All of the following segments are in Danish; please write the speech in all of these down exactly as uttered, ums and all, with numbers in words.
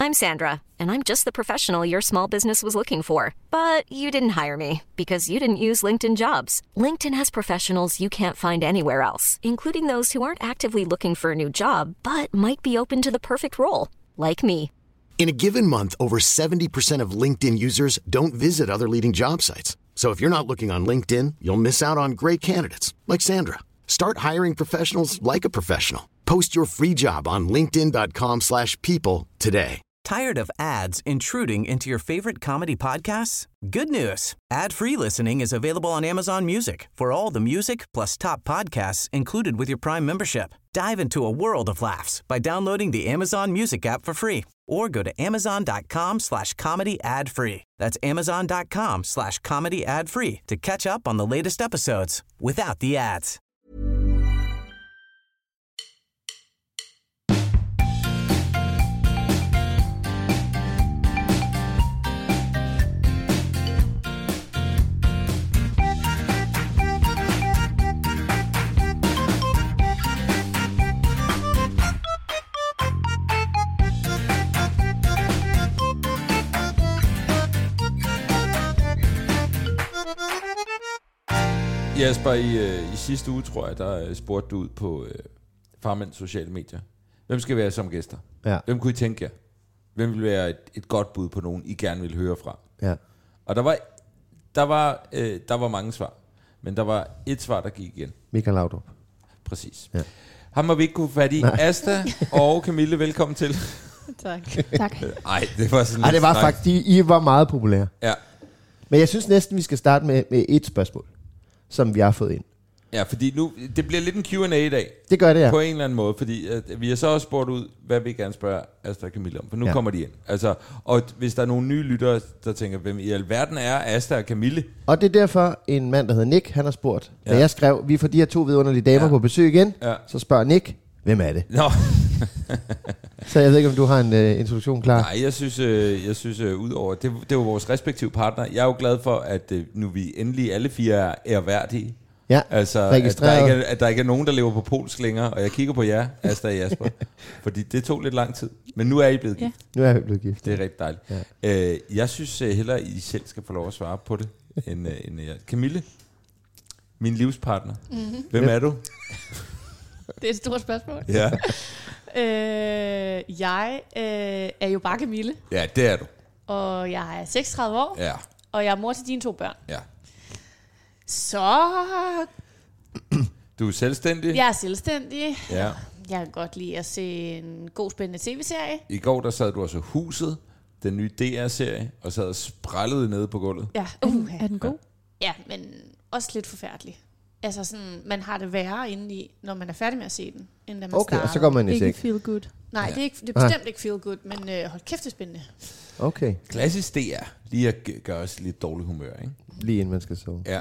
I'm Sandra, and I'm just the professional your small business was looking for. But you didn't hire me because you didn't use LinkedIn Jobs. LinkedIn has professionals you can't find anywhere else, including those who aren't actively looking for a new job, but might be open to the perfect role, like me. In a given month, over seventy percent of LinkedIn users don't visit other leading job sites. So if you're not looking on LinkedIn, you'll miss out on great candidates like Sandra. Start hiring professionals like a professional. Post your free job on linkedin dot com slash people today. Tired of ads intruding into your favorite comedy podcasts? Good news. Ad-free listening is available on Amazon Music for all the music plus top podcasts included with your Prime membership. Dive into a world of laughs by downloading the Amazon Music app for free or go to amazon.com slash comedy ad free. That's amazon.com slash comedy ad free to catch up on the latest episodes without the ads. Jesper, i, øh, i sidste uge, tror jeg, der spurgte du ud på øh, Farmænds sociale medier. Hvem skal være som gæster? Ja. Hvem kunne I tænke jer? Hvem vil være et, et godt bud på nogen, I gerne vil høre fra? Ja. Og der var, der, var, øh, der var mange svar, men der var et svar, der gik igen. Michael Laudrup. Præcis. Ja. Ham må vi ikke kunne få fat i. Nej. Asta og Camille, velkommen til. Tak. Tak. Ej, det var sådan Ej, det var snak. Faktisk, I var meget populære. Ja. Men jeg synes næsten, vi skal starte med, med et spørgsmål, som vi har fået ind. Ja, fordi nu, det bliver lidt en Q and A i dag. Det gør det, ja. På en eller anden måde, fordi at vi har så også spurgt ud, hvad vi gerne spørge Asta og Camille om, for nu ja. kommer de ind. Altså, og hvis der er nogle nye lyttere, der tænker, hvem i alverden er Asta og Camille? Og det er derfor, en mand, der hedder Nick, han har spurgt, ja. da jeg skrev, vi får de her to vidunderlige damer ja. på besøg igen, ja. så spørger Nick, hvem er det? Nå. Så jeg ved ikke, om du har en uh, introduktion klar? Nej, jeg synes, uh, jeg synes uh, udover, det, det er jo vores respektive partner. Jeg er jo glad for, at uh, nu vi endelig alle fire er ærværdige. Ja, altså, at der, ikke er, at der ikke er nogen, der lever på polsk længere, og jeg kigger på jer, Asta og Jasper, fordi det tog lidt lang tid. Men nu er I blevet gift. Ja. Nu er I blevet gift. Det er rigtig dejligt. Ja. Uh, jeg synes uh, hellere, I selv skal få lov at svare på det, end, uh, end uh, Camille, min livspartner. Mm-hmm. Hvem er du? Det er et stort spørgsmål. Ja. øh, jeg øh, er jo bare Camille. Ja, det er du. Og jeg er seksogtredive år. Ja. Og jeg er mor til dine to børn. Ja. Så... Du er selvstændig? Jeg er selvstændig. Ja. Jeg kan godt lide at se en god, spændende tv-serie. I går, der sad du også Huset, den nye D R-serie, og sad og sprællede nede på gulvet. Ja. Uh, er, den, er den god? Ja, men også lidt forfærdelig. Altså sådan, man har det værre indeni, når man er færdig med at se den, end da man okay, starter. Og så går man i seng. Ikke feel good. Nej, ja. det, er ikke, det er bestemt ah. ikke feel good, men øh, hold kæft, det er spændende. Okay. Klassisk D R. Lige at gøre os lidt dårlig humør, ikke? Lige inden man skal sove. Ja.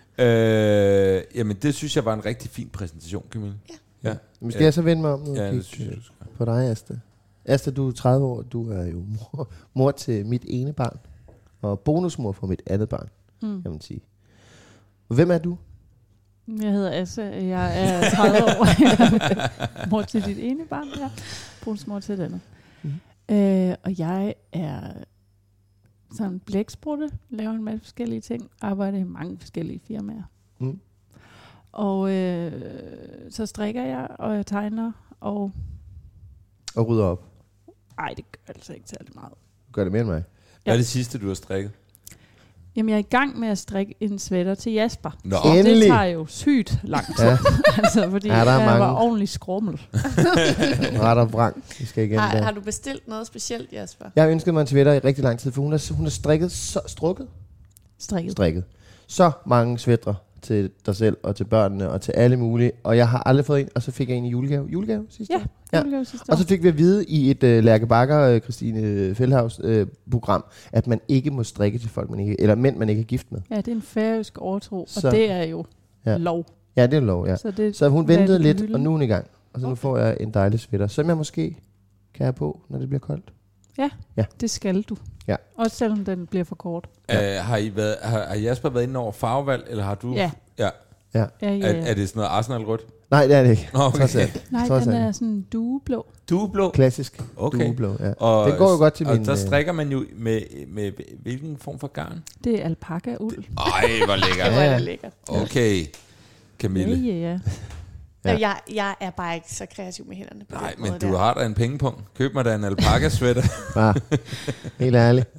øh, jamen, det synes jeg var en rigtig fin præsentation, Camille. Ja. ja. Men skal ja. jeg så vende mig om noget? Ja, det synes jeg, du skal. På dig, Asta. Asta, du er tredive år. Du er jo mor, mor til mit ene barn. Og bonusmor for mit andet barn, mm. kan man sige. Hvem er du? Jeg hedder Assa, jeg er tredive år. Mor til dit ene barn, ja. Bonusmor til det andet. Mm. Øh, og jeg er sådan blæksprutte, laver en masse forskellige ting, arbejder i mange forskellige firmaer. Mm. Og øh, så strikker jeg, og jeg tegner, og... Og rydder op? Nej, det gør altså ikke særlig meget. Gør det mere end mig? Hvad er det sidste, du har strikket? Jamen, jeg er i gang med at strikke en sweater til Jasper. Nå. Og det tager jo sygt lang tid. Ja. altså, fordi ja, jeg mange. var ordentligt skrummel. Ret og vrang. Vi skal igen har, der. har du bestilt noget specielt, Jasper? Jeg har ønsket mig en sweater i rigtig lang tid, for hun har, hun har strikket, så, strukket? Strikket. Strikket. Så mange sweatre til dig selv og til børnene og til alle mulige. Og jeg har aldrig fået en, og så fik jeg en i julegave. Julegave sidste ja, år? Ja, julegave sidste år. Og så fik vi at vide i et uh, Lærke Bakker, uh, Christine Feldhaus uh, program, at man ikke må strikke til folk, man ikke, eller mænd, man ikke er gift med. Ja, det er en færøsk overtro, og så, det er jo ja. lov. Ja, det er lov, ja. Så, det, så hun ventede lidt, og nu er hun i gang. Og så okay. nu får jeg en dejlig sweater, som jeg måske kan have på, når det bliver koldt. Ja, ja. det skal du. Ja. Også selvom den bliver for kort. Ja. Uh, har, I været, har, har Jasper været inde over farvevalg, eller har du... Ja. Ja. Ja. Ja, ja, Er, ja. er det sådan noget Arsenal-rødt? Nej, det er det ikke. Okay. Trods alt. Nej, Trods den alt. er sådan dueblå. Du er blå. Klassisk. Okay. Dueblå, ja. Og, Den går jo godt til og min... der øh, strikker man jo med, med hvilken form for garn? Det er alpaka-uld. Ej, hvor lækkert. Hvor er det lækkert. Okay, Ja, Camille. ja, ja. Ja. Ja. Jeg, jeg er bare ikke så kreativ med hænderne på Nej, den men måde du der. har da en pengepunkt. Køb mig da en alpaka-sweater. Bare. Helt ærligt.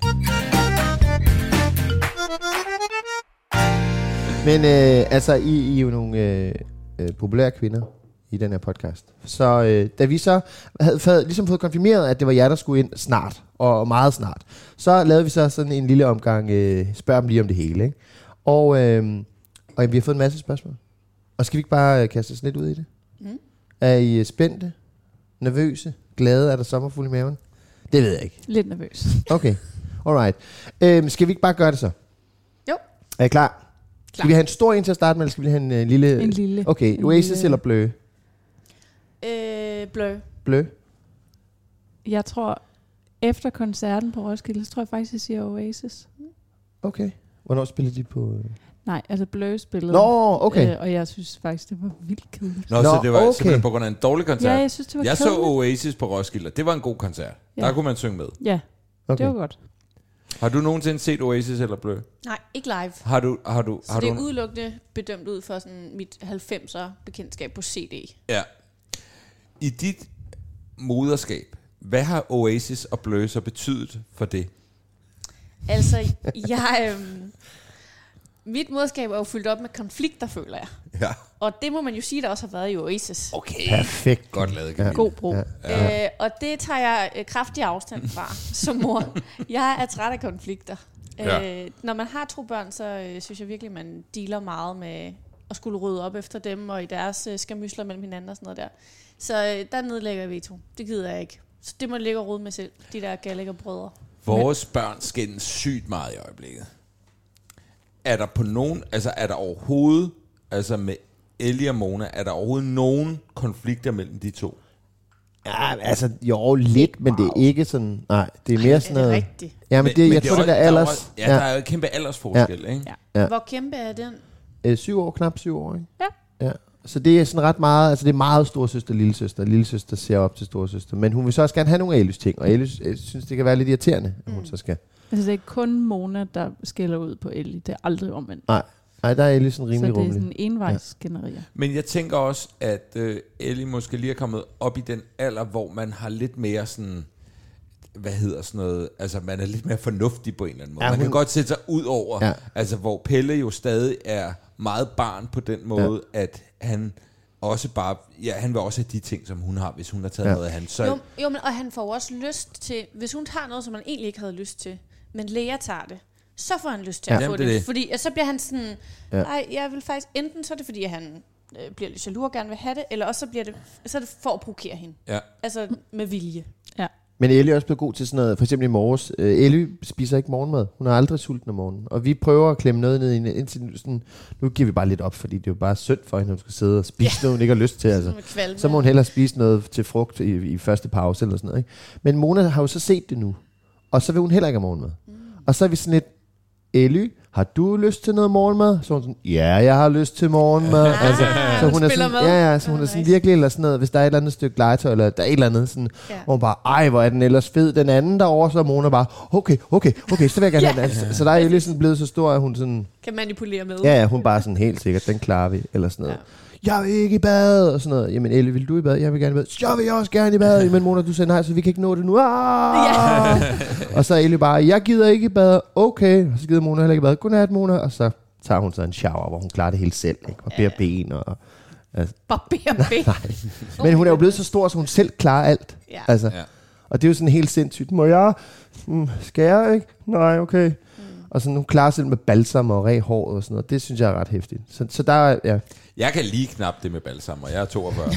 Men øh, altså, I, I er jo nogle øh, øh, populære kvinder i den her podcast. Så øh, da vi så havde, havde ligesom fået konfirmeret, at det var jer, der skulle ind snart, og meget snart, så lavede vi så sådan en lille omgang, øh, spørg dem lige om det hele. Ikke? Og, øh, og vi har fået en masse spørgsmål. Og skal vi ikke bare øh, kaste os lidt ud i det? Mm. Er I øh, spændte? Nervøse? Glade? Er der sommerfuld i maven? Det ved jeg ikke. Lidt nervøs. Okay, alright. Øhm, skal vi ikke bare gøre det så? Jo. Er I klar? Skal vi have en stor en til at starte med, eller skal vi have en uh, lille... En lille. Okay, En Oasis lille- eller Blø? Øh, blø. Blø? Jeg tror, efter koncerten på Roskilde, så tror jeg faktisk, jeg siger Oasis. Okay. Hvornår spiller de på... øh? Nej, altså Blø spillede. Nå, okay. Øh, og jeg synes faktisk, det var vildt kedeligt. Nå, Nå, så det var okay. simpelthen på grund af en dårlig koncert. Ja, jeg synes, det var Jeg så kedeligt. Oasis på Roskilde. Det var en god koncert. Ja. Der kunne man synge med. Ja, Okay. det var godt. Har du nogensinde set Oasis eller Blø? Nej, ikke live. Har du... Har du, Så har det du er udelukkende bedømt ud for sådan mit halvfemser bekendtskab på C D. Ja. I dit moderskab, hvad har Oasis og Blø så betydet for det? Altså, jeg... Øhm, mit moderskab er jo fyldt op med konflikter, føler jeg. Ja. Og det må man jo sige, der også har været i Oasis. Okay. Perfekt. Godt lavet, Camille. God brug. Ja. Ja. Øh, og det tager jeg øh, kraftig afstand fra som mor. Jeg er træt af konflikter. Ja. Øh, når man har to børn, så øh, synes jeg virkelig, man dealer meget med at skulle rydde op efter dem, og i deres øh, skamysler mellem hinanden og sådan noget der. Så øh, der nedlægger jeg veto. Det gider jeg ikke. Så det må ligge og rode med selv, de der Gallagher brødre. Vores børn skændes sygt meget i øjeblikket. Er der på nogen, altså er der overhovedet, altså med Ellie og Mona, er der overhovedet nogen konflikter mellem de to? Ja, altså, jo, lidt, men det er ikke sådan... Nej, det er mere Er sådan det noget... rigtigt? Ja, men det, jeg er tror, det også- der er alders... også- Ja, der er jo en kæmpe aldersforskel, ikke? Ja. Ja. Hvor kæmpe er den? Øh, syv år, knap syv år, ikke? Ja. Ja. Så det er sådan ret meget, altså det er meget storesøster og lillesøster. Lillesøster ser op til storesøster. Men hun vil så også gerne have nogle af Ellys ting, og Ellys øh, synes, det kan være lidt irriterende, at hun Mm. så skal. Altså, det er kun Mona, der skælder ud på Ellie. Det er aldrig omvendt. Nej, nej, der er Ellys sådan Så rimelig det er rummelig. sådan envejsgenerier. Men jeg tænker også, at øh, Ellie måske lige er kommet op i den alder, hvor man har lidt mere sådan, hvad hedder sådan noget, altså man er lidt mere fornuftig på en eller anden måde. Ja, Ja, man kan hun- godt sætte sig ud over, Ja. ja. altså hvor Pelle jo stadig er meget barn på den måde, ja. at han også bare, ja, han vil også have de ting, som hun har, hvis hun har taget Ja. ja. noget af han. Så, Jo, jo, men, og han får jo også lyst til, hvis hun tager noget, som han egentlig ikke havde lyst til, men Lea tager det, så får han lyst til Ja. at få Jamen, det. det er det. det. Fordi og så bliver han sådan, Ja. nej, jeg vil faktisk, enten så er det, fordi han øh, bliver lidt jaloux og gerne vil have det, eller også så, bliver det, så er det for at provokere hende. ja. Altså med vilje. Men Ellie er også blevet god til sådan noget, for eksempel i morges. Øh, Ellie spiser ikke morgenmad. Hun er aldrig sulten om morgenen. Og vi prøver at klemme noget ned i hende, indtil sådan, nu giver vi bare lidt op, fordi det er jo bare synd for hende, hun skal sidde og spise Ja. noget, hun ikke har lyst til. Altså. Med kvalme. Så må hun hellere spise noget til frugt i, i første pause eller sådan noget. Ikke? Men Mona har jo så set det nu. Og så vil hun heller ikke have morgenmad. Mm. Og så er vi sådan lidt, Ellie, har du lyst til noget morgenmad? Så er hun sådan, ja, jeg har lyst til morgenmad. Ah, altså, så hun hun er spiller sådan, med. ja, ja, så hun Ah, er sådan nice. virkelig, eller sådan noget, hvis der er et eller andet stykke legetøj, eller der er et eller andet sådan, Ja. hvor hun bare, ej, hvor er den ellers fed. Den anden derovre, så er Mona bare, okay, okay, okay, så vil jeg gerne Ja. have den. Altså, så der er Ellie sådan blevet så stor, at hun sådan, Kan manipulere med. ja, ja, hun bare sådan helt sikkert, den klarer vi, eller sådan noget. Ja. Jeg vil ikke i bad, og sådan noget. Jamen Ellie, vil du i bad? Jeg vil gerne i bad. Jeg vil også gerne i bad. Men Mona, du sagde nej, så vi kan ikke nå det nu. Ah! Og så er Ellie bare, jeg gider ikke i bad. Okay, og så gider Mona heller ikke i bad. Godnat, Mona. Og så tager hun så en shower, hvor hun klarer det helt selv. Ikke? Og beder ben. Og, altså. Barber ben. Men hun er jo blevet så stor, så hun selv klarer alt. Ja. Altså. Ja. Og det er jo sådan helt sindssygt. Må jeg? Mm, skal jeg ikke? Nej, okay. Mm. Og så hun klarer selv med balsam og ræg håret og sådan noget. Det synes jeg er ret hæftigt. Så, så der er, ja. Jeg kan lige knap det med balsam, og jeg er toogfyrre.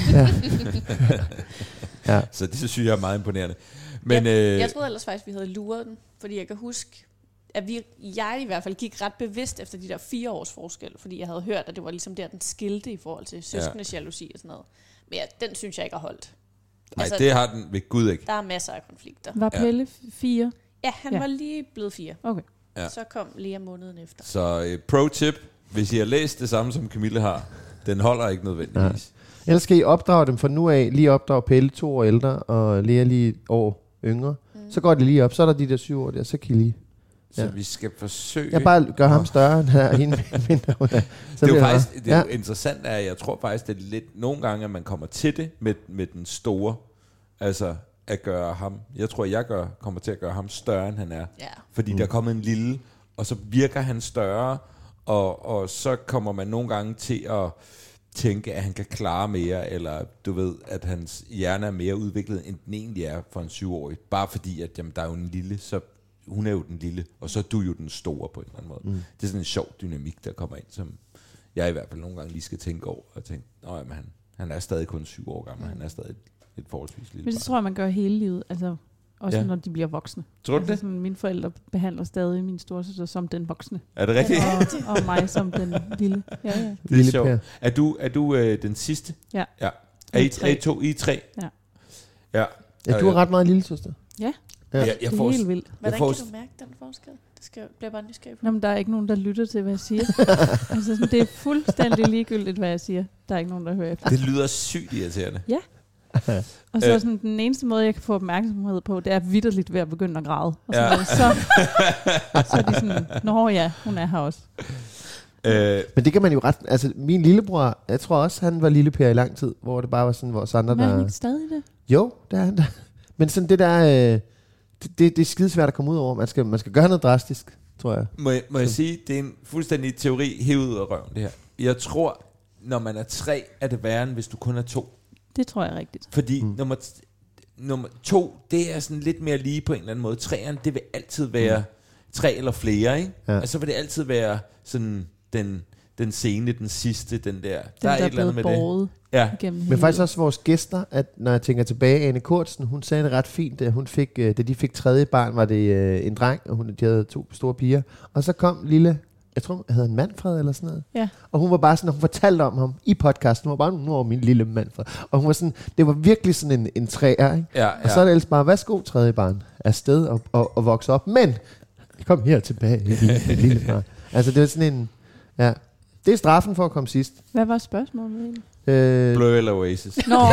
Ja. Så det synes jeg er meget imponerende. Men, jeg, øh, jeg troede ellers faktisk, vi havde luret den, fordi jeg kan huske, at vi, jeg i hvert fald gik ret bevidst efter de der fire års forskel, fordi jeg havde hørt, at det var ligesom der, den skilte i forhold til søskendes jalousi og sådan noget. Men ja, den synes jeg ikke har holdt. nej, altså- det har den ved Gud ikke. Der er masser af konflikter. Var Ja. Pelle f- fire? Ja, han Ja. var lige blevet fire. Okay. Ja. Så kom Lea måneden efter. Så øh, pro tip, hvis I har læst det samme, som Camille har, den holder ikke nødvendigvis. Ja. Ellers skal I opdrage dem fra nu af, lige opdrage Pelle to år ældre, og Lea lige et år yngre. Mm. Så går det lige op, så er der de der syv år der, så kan I lige... Så Ja. vi skal forsøge... Jeg bare gør ham større, end her, hende mindre. Så det er jo bliver faktisk det er ja. jo interessant, at jeg tror faktisk, det er lidt nogle gange, at man kommer til det med, med den store, altså at gøre ham, jeg tror, jeg gør, kommer til at gøre ham større, end han er. Ja. Fordi mm. der er kommet en lille, og så virker han større, og, og så kommer man nogle gange til at tænke, at han kan klare mere, eller du ved, at hans hjerne er mere udviklet, end den egentlig er for en syvårig. Bare fordi, at jamen, der er jo en lille, så hun er jo den lille, og så er du jo den store på en eller anden måde. Mm. Det er sådan en sjov dynamik, der kommer ind, som jeg i hvert fald nogle gange lige skal tænke over, og tænke, nå jamen, han, han er stadig kun syv år gammel, han er stadig et, et forholdsvis lille Men det barn. tror jeg, man gør hele livet, altså også Ja. når de bliver voksne. Tror du altså, det? sådan, mine forældre behandler stadig min storesøster som den voksne, Er det rigtigt? og, og mig som den lille. Ja, ja. Det er Lille sjovt. Per. Er du, er du øh, den sidste? Ja. ja. Er I, Vi er tre. er I to? I er tre? Ja. Ja. Ja, du er ret meget lille, søster. Ja. Ja. Jeg, jeg Det er får, helt vildt. Hvordan får- kan du mærke den forskel? Det skal, bliver jeg bare nysgerrig på. Nå, men der er ikke nogen, der lytter til, hvad jeg siger. altså, sådan, det er fuldstændig ligegyldigt, hvad jeg siger. Der er ikke nogen, der hører efter. det lyder sygt irriterende. Og så Øh. sådan, den eneste måde, jeg kan få opmærksomhed på, det er vitterligt ved at begynde at græde. Og Ja. sådan noget. Så, så er de sådan, nå ja, hun er her også. Øh, Men det kan man jo ret... Altså, min lillebror, jeg tror også, han var lille Per i lang tid, hvor det bare var sådan, vores andre, Men er han der... ikke stadig det? Jo, det er han da. Men sådan det der... Øh, det, det, det er skidesvært at komme ud over. Man skal, man skal gøre noget drastisk, tror jeg. må jeg, må jeg sige, det er en fuldstændig teori hævet ud af røven, det her. Jeg tror, når man er tre, er det værre, end hvis du kun er to. Det tror jeg er rigtigt. Fordi mm. nummer, t- nummer to, det er sådan lidt mere lige på en eller anden måde. Treeren, det vil altid være mm. tre eller flere, ikke? Ja. Og så vil det altid være sådan den, den scene, den sidste, den der. Den, der er der et eller andet med det. båret Ja. igennem Men hele faktisk livet. også vores gæster, at når jeg tænker tilbage, Ane Kortsen, hun sagde det ret fint, da, hun fik, øh, da de fik tredje barn, var det øh, en dreng, og hun, de havde to store piger. Og så kom lille, jeg tror, han hed en Manfred eller sådan noget. Ja. Og hun var bare sådan, og hun fortalte om ham i podcasten, hun var bare, nu var min lille Manfred. Og hun var sådan, det var virkelig sådan en, en træer, ikke? Ja, Og så er det ellers bare, værsgo tredje barn, afsted og, og, og vokse op. Men, kom her tilbage, lille, lille barn. Altså det var sådan en, ja. Det er straffen for at komme sidst. Hvad var spørgsmålet egentlig? Øh, Blø eller Oasis. Nå.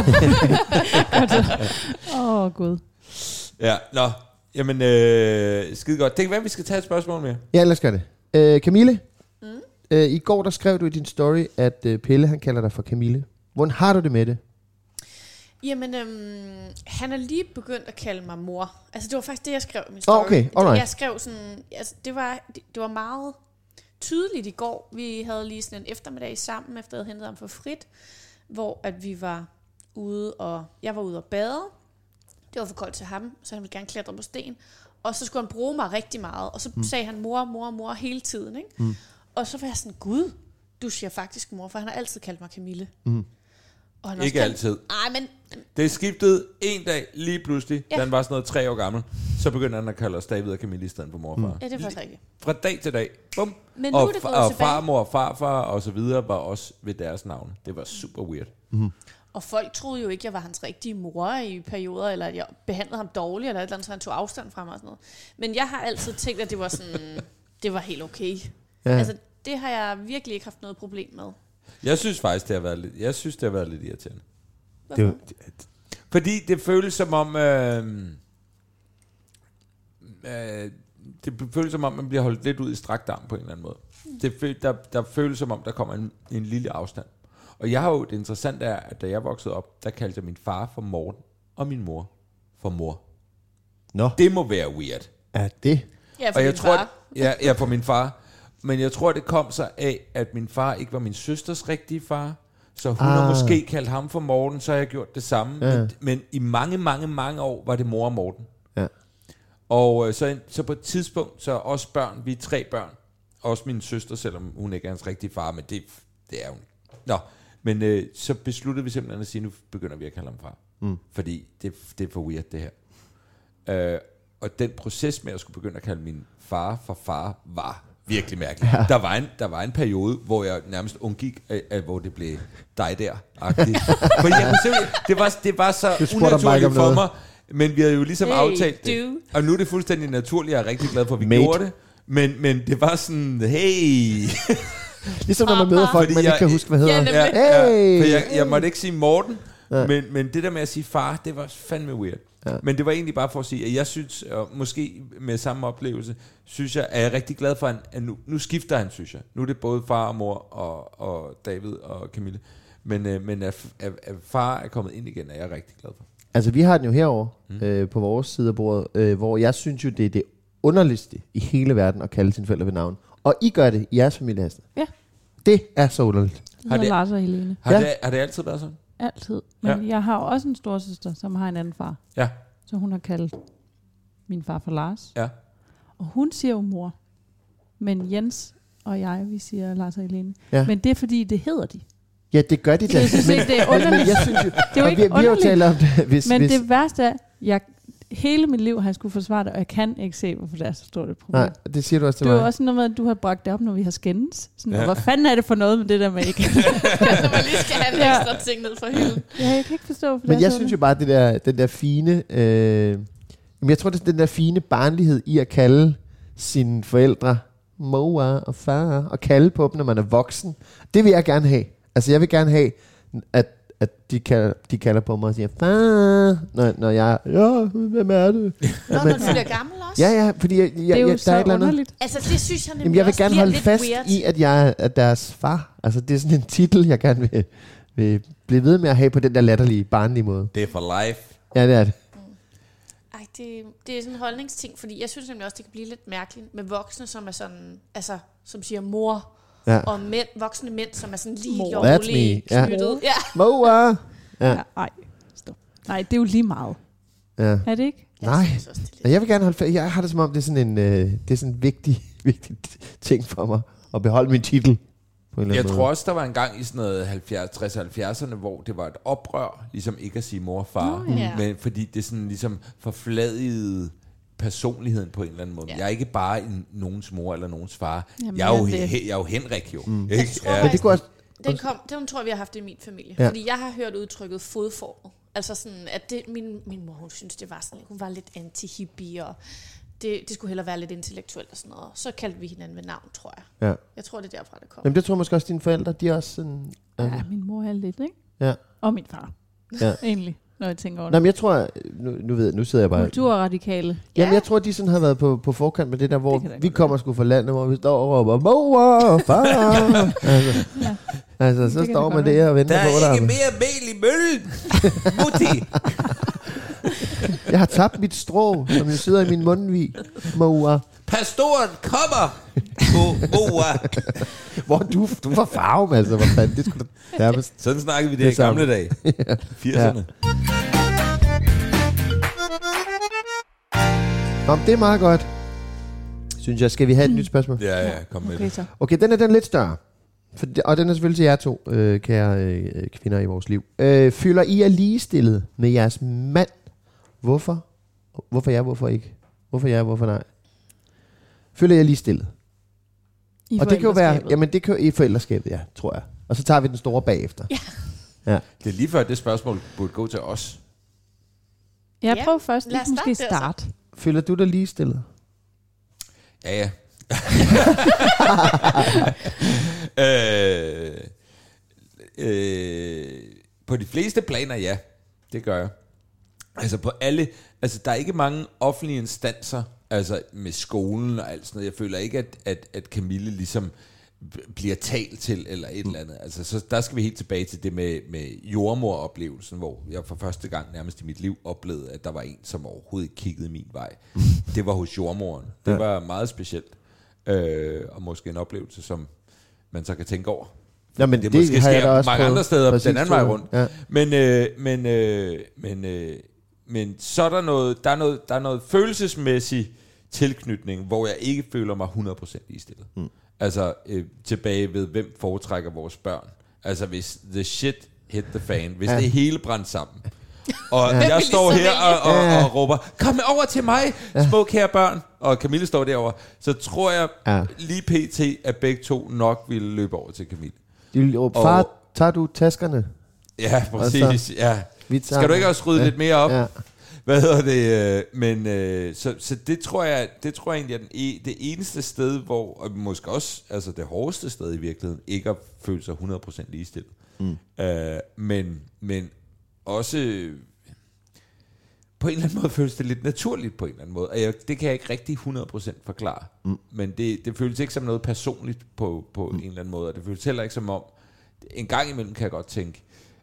Åh, oh, gud. Ja, nå. Jamen, øh, skide godt. Det kan være, vi skal tage et spørgsmål mere. Ja, lad os gøre det. Øh, Camille, mm. øh, i går der skrev du i din story, at øh, Pelle han kalder dig for Camille. Hvordan har du det med det? Jamen, øhm, han er lige begyndt at kalde mig mor. Altså, det var faktisk det, jeg skrev i min story. Oh, okay, alright. Jeg skrev sådan, altså, det var, det, det var meget tydeligt i går. Vi havde lige sådan en eftermiddag sammen, efter jeg havde hentet ham for frit, hvor at vi var ude, og jeg var ude og bade. Det var for koldt til ham, så han ville gerne klatre på sten. Og så skulle han bruge mig rigtig meget. Og så mm. sagde han mor, mor, mor hele tiden. Ikke? Mm. Og så var jeg sådan, gud, du siger faktisk mor, for han har altid kaldt mig Camille. Mm. Og han har Ikke også kaldt- altid. Ej, men Det er skiftet en dag lige pludselig, Ja. da han var sådan noget tre år gammel. Så begyndte han at kalde os David og Camille i stedet for mor og far. ja, det er faktisk rigtigt. Fra dag til dag. Bum. Men nu og, er det gået og tilbage. farmor og farfar og så videre var også ved deres navn. Det var super weird. Og folk troede jo ikke, jeg var hans rigtige mor i perioder, eller at jeg behandlede ham dårligt, eller et eller andet, så han tog afstand fra mig og sådan noget. Men jeg har altid tænkt, at det var sådan, det var helt okay. Ja. Altså, det har jeg virkelig ikke haft noget problem med. Jeg synes faktisk, det har været lidt, jeg synes, det har været lidt irriterende. Det var, Fordi det føles som om... Øh, øh, det føles som om, man bliver holdt lidt ud i strakt arm på en eller anden måde. Det føl, der, der føles som om, der kommer en, en lille afstand. Og jeg har jo, det interessante er, at da jeg voksede op, der kaldte jeg min far for Morten, og min mor for mor. Nå, Det må være weird. er det? Ja, for Og jeg min tror, far. at, ja, ja, for min far. Men jeg tror, det kom så af, at min far ikke var min søsters rigtige far. Så hun ah. har Ah. måske kaldt ham for Morten, så har jeg gjort det samme. Ja. Men, men i mange, mange, mange år var det mor og Morten. Ja. Og øh, så, så på et tidspunkt, så os børn, vi er tre børn, også min søster, selvom hun ikke er hans rigtige far, men det, det er hun. Nå, men øh, så besluttede vi simpelthen at sige, nu begynder vi at kalde ham far. Mm. Fordi det, det er for weird, det her. Øh, og den proces med at skulle begynde at kalde min far for far, var virkelig mærkeligt. Ja. Der, var en, der var en periode, hvor jeg nærmest undgik, øh, øh, hvor det blev dig der-agtigt. For jeg kunne simpelthen, det var, det var så Du spurgte om mig unaturligt om for noget. mig, men vi havde jo ligesom Hey, aftalt det. dude. Og nu er det fuldstændig naturligt, jeg er rigtig glad for, at vi Mate. gjorde det. Men, men det var sådan, hey, Ligesom når man møder folk, man ikke kan huske, hvad hedder. Ja, Ja, Hey! ja, for jeg, jeg måtte ikke sige Morten, Ja. men, men det der med at sige far, det var fandme weird. Ja. Men det var egentlig bare for at sige, at jeg synes, og måske med samme oplevelse, synes jeg, er jeg rigtig glad for, at nu, nu skifter han, synes jeg. Nu er det både far og mor og, og David og Camille. Men, øh, men at, at, at far er kommet ind igen, er jeg rigtig glad for. Altså, vi har den jo herover mm. øh, på vores side af bordet, øh, hvor jeg synes jo, det er det underligste i hele verden at kalde sine forældre ved navn. Og I gør det i jeres familie, Hester. Ja. Det er så underligt. Det Har hedder det- Lars og Helene. Har, Ja. det, har det altid været sådan? Altid. Men Ja. jeg har også en storsøster, som har en anden far. Ja. Så hun har kaldt min far for Lars. Ja. Og hun siger jo mor. Men Jens og jeg, vi siger Lars og Helene. Ja. Men det er fordi, det hedder de. Ja, det gør de da. Jeg synes ikke, det er men, men underligt. jeg synes jo, Det er jo og ikke vi, vi har jo underligt. talt om det. Hvis, Men hvis, det værste er, jeg hele mit liv har jeg skulle forsvare det, og jeg kan ikke se, hvorfor det er så stort et problem. nej, det siger du også til Det er mig. jo også noget med, at du har bragt det op, når vi har skændes. Sådan, Ja. ja. Hvad fanden er det for noget med det der med ikke? Når man lige skal have en Ja. ekstra ting ned fra hylden. Ja, jeg kan ikke forstå, hvorfor Men det er jeg så synes jo bare, det der, den der fine... Øh, men jeg tror, det er den der fine barnlighed i at kalde sine forældre mor og far, og kalde på dem, når man er voksen. Det vil jeg gerne have. Altså, jeg vil gerne have, at, at de, kalder, de kalder på mig og siger, far, når, når jeg... Ja, hvem er det? Nå, Ja, når men, du bliver gammel også? ja, ja, fordi jeg, jeg, det er jo jeg, der så er et eller andet... underligt. Altså, det synes jeg nemlig Jamen, jeg vil også gerne bliver holde lidt fast weird. i, at jeg er deres far. Altså, det er sådan en titel, jeg gerne vil, vil blive ved med at have på den der latterlige, barnlige måde. Det er for life. Ja, det er det. Ej, det, det er sådan en holdningsting, fordi jeg synes nemlig også, det kan blive lidt mærkeligt med voksne, som er sådan, altså, som siger mor, Ja. og mænd, voksne mænd, som er sådan lige Mor. That's lovlige me. Ja. knyttet. Ja. Mor! Ja. Ja. Nej, stop. Nej, det er jo lige meget. Ja. Er det ikke? Jeg Nej. synes også, det er lidt- Ja, jeg vil gerne holde fast. Jeg har det som om, det er sådan en, øh, det er sådan en vigtig, vigtig ting for mig, at beholde min titel. På en eller Jeg anden tror måde. også, der var en gang i sådan noget halvfjerds, tres halvfjerdserne, hvor det var et oprør, ligesom ikke at sige mor og far. Nå, ja. Men fordi det sådan ligesom forfladigede personligheden på en eller anden måde. Ja. Jeg er ikke bare en, nogens mor eller nogens far. Jamen, jeg, er jo, det er det. he, jeg er jo Henrik jo. Mm. Jeg tror Men det kunne også... Den, kom, den tror jeg, vi har haft det i min familie. Ja. Ja. Fordi jeg har hørt udtrykket fodformet. Altså sådan, at det, min, min mor, hun synes, det var sådan, hun var lidt anti-hippie, og det, det skulle hellere være lidt intellektuelt og sådan noget. Så kaldte vi hinanden ved navn, tror jeg. Ja. Jeg tror, det er derfra, det kom. Jamen, det tror jeg måske også, dine forældre, de er også sådan... Altså, Ja, min mor er lidt, ikke? ja. Og min far. Ja. Egentlig, når jeg tænker over Nå, det. men jeg tror... Nu, nu ved jeg, nu sidder jeg bare... Kulturradikale. Jamen, jeg tror, de sådan har været på, på forkant med det der, hvor Det kan da vi godt kommer sgu fra landet, hvor vi står og råber, mor og far. altså, Ja. altså, så Det kan står det man godt der og venter Der på er dig. ikke mere mel i møllen, Mutti. Jeg har tabt mit strå, som jo sidder i min mundvig. Mor. Pastoren kommer på mor. Hvor du, du var farve, altså. Hvor fanden, det skulle da nærmest. Sådan snakkede vi det, Det er i gamle samme. dage. firserne. Nå, men det er meget godt. Synes jeg, skal vi have et nyt spørgsmål? Ja, ja, kom med Okay, det. så. Okay, den er den lidt større. For, og den er selvfølgelig til jer to, øh, kære øh, kvinder i vores liv. Øh, føler I er ligestillet med jeres mand? Hvorfor? Hvorfor ja, hvorfor ikke? Hvorfor ja, hvorfor nej? Føler I er ligestillet? I Og det kan jo være, forældreskabet. jamen det kan jo i forældreskabet, ja, tror jeg. Og så tager vi den store bagefter. Ja. Ja. Det er lige før, det spørgsmål burde gå til os. Jeg Ja, prøver først lad lige os måske starte der, starte. Føler du dig ligestillet? Ja, ja. øh, øh, på de fleste planer, ja. Det gør jeg. Altså på alle, altså der er ikke mange offentlige instanser, altså med skolen og alt sådan noget. Jeg føler ikke, at, at, at Camille ligesom bliver talt til eller et eller andet. Altså så der skal vi helt tilbage til det med, med jordmoroplevelsen, hvor jeg for første gang nærmest i mit liv oplevede, at der var en, som overhovedet ikke kiggede min vej. Det var hos jordmoren. Det Ja. var meget specielt. Øh, og måske en oplevelse, som man så kan tænke over. Nå, men det, det måske har jeg da sker også mange prøvet. andre steder Præcis, den anden vej tror jeg. rundt. Ja. Men, øh, men, øh, men, øh, men så er der noget, der er noget, der er noget følelsesmæssig tilknytning, hvor jeg ikke føler mig hundrede procent ligestillet. Mm. Altså øh, tilbage ved, hvem foretrækker vores børn. Altså hvis the shit hit the fan, hvis Ja. ja. det hele brændte sammen. Og Ja. jeg vil står I så her og, og, Ja. og råber, kom over til mig, små kære børn. Og Camille står derovre. Så tror jeg Ja. lige pt, at begge to nok ville løbe over til Camille. De vil råbe, Og- far, tager du taskerne? Ja, præcis. Og så- Ja. Vi tager Skal du ikke også rydde ja. lidt mere op? Ja. Hvad hedder det? Men øh, så, så det tror jeg, det tror jeg egentlig er den e, det eneste sted, hvor, og måske også altså det hårdeste sted i virkeligheden, ikke at føle sig hundrede procent ligestillet. Mm. Øh, men, men også på en eller anden måde føles det lidt naturligt på en eller anden måde. Og jeg, det kan jeg ikke rigtig hundrede procent forklare. Mm. Men det, det føles ikke som noget personligt på, på mm. en eller anden måde. Og det føles heller ikke som om, en gang imellem kan jeg godt tænke,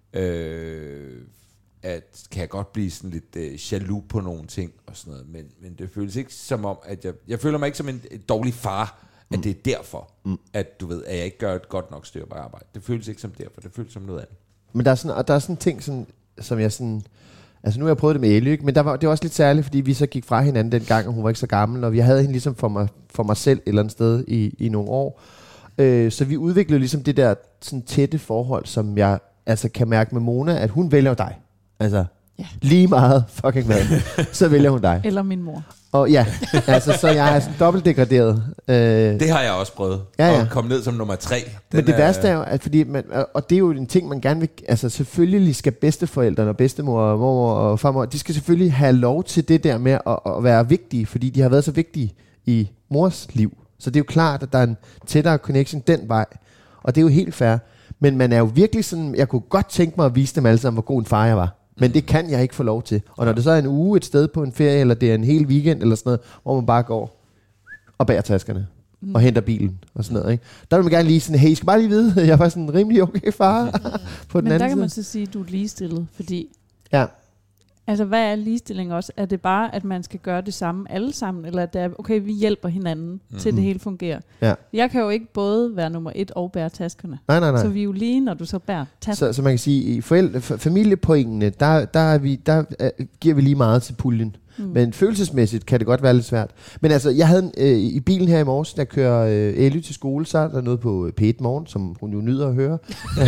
øh, at kan jeg godt blive sådan lidt øh, jaloux på nogle ting og sådan noget. Men, men det føles ikke som om, at jeg, jeg føler mig ikke som en, en dårlig far, at mm. det er derfor, mm. at du ved, at jeg ikke gør et godt nok styr på arbejde. Det føles ikke som derfor, det føles som noget andet. Men der er sådan, og der er sådan ting, sådan, som jeg sådan... Altså nu har jeg prøvet det med Ellie, men der var, det var også lidt særligt, fordi vi så gik fra hinanden dengang, og hun var ikke så gammel, og vi havde hende ligesom for mig, for mig selv et eller andet sted i, i nogle år. Øh, så vi udviklede ligesom det der sådan tætte forhold, som jeg altså kan mærke med Mona, at hun vælger dig. Altså ja. Lige meget fucking hvad, så vælger hun dig. Eller min mor. Og ja, altså så jeg er sådan dobbelt degraderet. Øh, det har jeg også prøvet, ja, ja. At komme ned som nummer tre. Den Men det er, værste er jo, at fordi man, og det er jo en ting, man gerne vil, altså selvfølgelig skal bedsteforældrene og bedstemor og mor og farmor, de skal selvfølgelig have lov til det der med at, at være vigtige, fordi de har været så vigtige i mors liv. Så det er jo klart, at der er en tættere connection den vej, og det er jo helt fair. Men man er jo virkelig sådan, jeg kunne godt tænke mig at vise dem alle sammen, hvor god en far jeg var. Men det kan jeg ikke få lov til. Og når det så er en uge et sted på en ferie, eller det er en hel weekend eller sådan noget, hvor man bare går og bærer taskerne mm. og henter bilen og sådan noget, ikke? Der vil man gerne lige sådan, hey, I skal bare lige vide, jeg var sådan rimelig okay far på den Men anden der kan side. man så sige, at du er ligestillet, fordi... Ja. Altså, hvad er ligestilling også? Er det bare, at man skal gøre det samme alle sammen? Eller at det er, okay, vi hjælper hinanden, mm-hmm. til det hele fungerer? Ja. Jeg kan jo ikke både være nummer et og bære taskerne. Nej, nej, nej. Så vi er jo lige, når du så bærer taskerne. Så, så man kan sige, i forældre, familiepoengene, der, der, er vi, der er, giver vi lige meget til puljen. Mm. Men følelsesmæssigt kan det godt være lidt svært. Men altså, jeg havde øh, i bilen her i morges, der kører øh, Ellie til skole, så er der noget på P et Morgen, som hun jo nyder at høre. ja,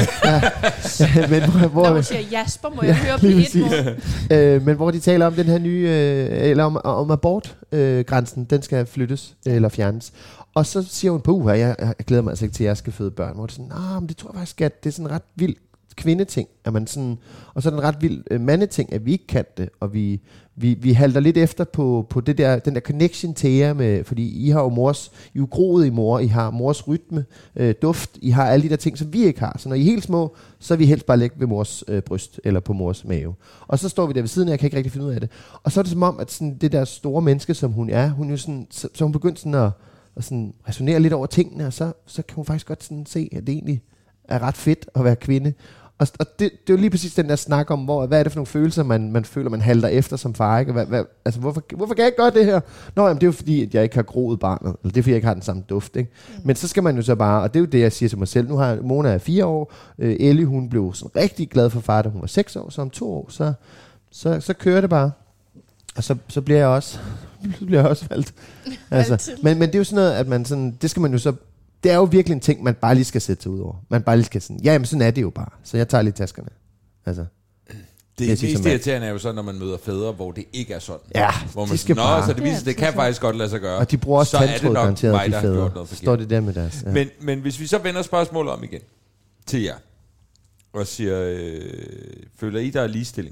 ja, men hvor, hvor, Når hun siger, Jasper, må jeg ja, høre P et Morgen? øh, men hvor de taler om den her nye, øh, eller om, om abortgrænsen, øh, den skal flyttes øh, eller fjernes. Og så siger hun, puh, jeg, jeg glæder mig altså ikke til, at jeg skal føde børn. Hvor det sådan, ah, men det tror jeg faktisk, at det er sådan ret vildt kvindeting, at man sådan, og så er den ret vild øh, mandeting, at vi ikke kan det, og vi, vi, vi halter lidt efter på, på det der, den der connection til jer med, fordi I har jo mors, I er jo groet i mor, I har mors rytme, øh, duft, I har alle de der ting, som vi ikke har. Så når I er helt små, så er vi helst bare lægge ved mors øh, bryst, eller på mors mave. Og så står vi der ved siden af, jeg kan ikke rigtig finde ud af det. Og så er det som om, at sådan, det der store menneske, som hun er, hun er jo sådan, så, så hun begyndte sådan at, at sådan resonere lidt over tingene, og så, så kan hun faktisk godt sådan se, at det egentlig er ret fedt at være kvinde. Og, og det, det er jo lige præcis den der snak om, hvor, hvad er det for nogle følelser, man, man føler, man halter efter som far, ikke? Hvad, hvad, altså, hvorfor, hvorfor kan jeg ikke gøre det her? Nå, jamen, det er jo fordi, at jeg ikke har groet barnet, eller det er fordi, jeg ikke har den samme duft, ikke? Mm. Men så skal man jo så bare, og det er jo det, jeg siger til mig selv, nu har Mona er fire år, øh, Ellie, hun blev sådan rigtig glad for far, da hun var seks år, så om to år, så, så, så kører det bare. Og så, så bliver jeg også, så bliver jeg også valgt. Altså, men, men det er jo sådan noget, at man sådan, det skal man jo så, det er jo virkelig en ting, man bare lige skal sætte sig ud over. Man bare lige skal sådan, ja, jamen sådan er det jo bare. Så jeg tager lige taskerne. Altså, det mest irriterende er jo så, når man møder fædre, hvor det ikke er sådan. Ja, hvor man de skal sådan, bare. så det viser, det kan faktisk godt lade sig gøre. Og de bruger også tandtråd garanteret, mig, de fædre. Står det der med deres. Ja. Men, men hvis vi så vender spørgsmålet om igen til jer, og siger, øh, føler I, der er ligestilling?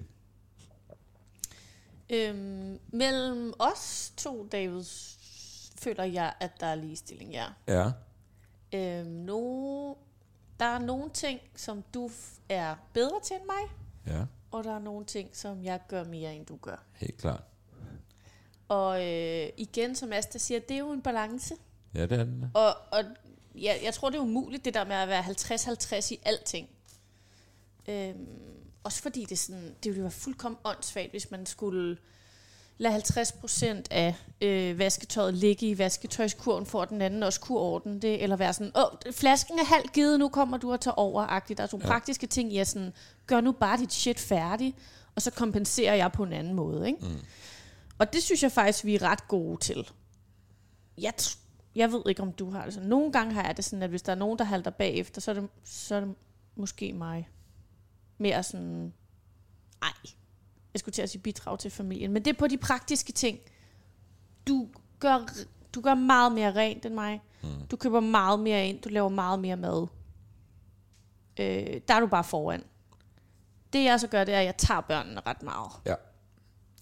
Øhm, mellem os to, David, føler jeg, at der er ligestilling, ja. Ja. Øhm, no, der er nogle ting, som du f- er bedre til end mig, ja. Og der er nogle ting, som jeg gør mere, end du gør. Helt klart. Og øh, igen, som Asta siger, det er jo en balance. Ja, det er den. Og, og ja, jeg tror, det er umuligt, det der med at være halvtreds halvtreds i alting. Øhm, også fordi det, sådan, det ville være fuldkommen åndssvagt, hvis man skulle lade halvtreds procent af øh, vasketøjet ligge i vasketøjskurven, for at den anden også kunne ordne det, eller være sådan, åh, flasken er halvt givet, nu kommer du at tage over-agtigt. Der er sådan ja. praktiske ting, jeg sådan, gør nu bare dit shit færdigt, og så kompenserer jeg på en anden måde, ikke? Mm. Og det synes jeg faktisk, vi er ret gode til. Jeg, t- jeg ved ikke, om du har det sådan. Nogle gange har jeg det sådan, at hvis der er nogen, der halter bagefter, så er det, så er det måske mig. Mere sådan, ej, jeg skulle til at sige bidrag til familien. Men det er på de praktiske ting. Du gør, du gør meget mere rent end mig. Mm. Du køber meget mere ind. Du laver meget mere mad. Øh, der er du bare foran. Det jeg så gør, det er, at jeg tager børnene ret meget. Ja.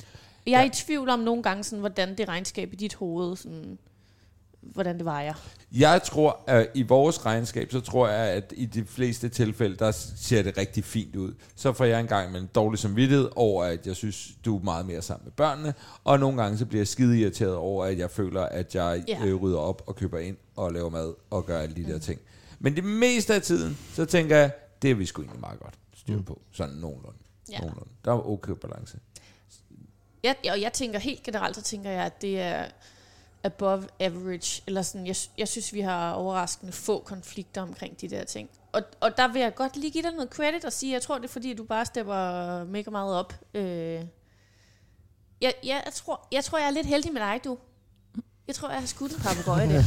Jeg er Ja. i tvivl om nogle gange, sådan, hvordan det regnskab i dit hoved, sådan, hvordan det vejer. Jeg tror, at i vores regnskab, så tror jeg, at i de fleste tilfælde, der ser det rigtig fint ud. Så får jeg engang med en dårlig samvittighed over, at jeg synes, du er meget mere sammen med børnene. Og nogle gange, så bliver jeg skide irriteret over, at jeg føler, at jeg Ja. øh, rydder op og køber ind og laver mad og gør alle de der ting. Men det meste af tiden, så tænker jeg, det er vi sgu egentlig meget godt styr på. Sådan nogenlunde. Ja. nogenlunde. Der er okay balance. Jeg, og jeg tænker helt generelt, så tænker jeg, at det er above average, eller sådan, jeg, jeg synes, vi har overraskende få konflikter omkring de der ting. Og, og der vil jeg godt lige give dig noget credit og sige, jeg tror, det er fordi, at du bare stepper mega meget op. Øh, jeg, jeg, jeg, tror, jeg tror, jeg er lidt heldig med dig, du. Jeg tror, jeg har skudt en papegøje der.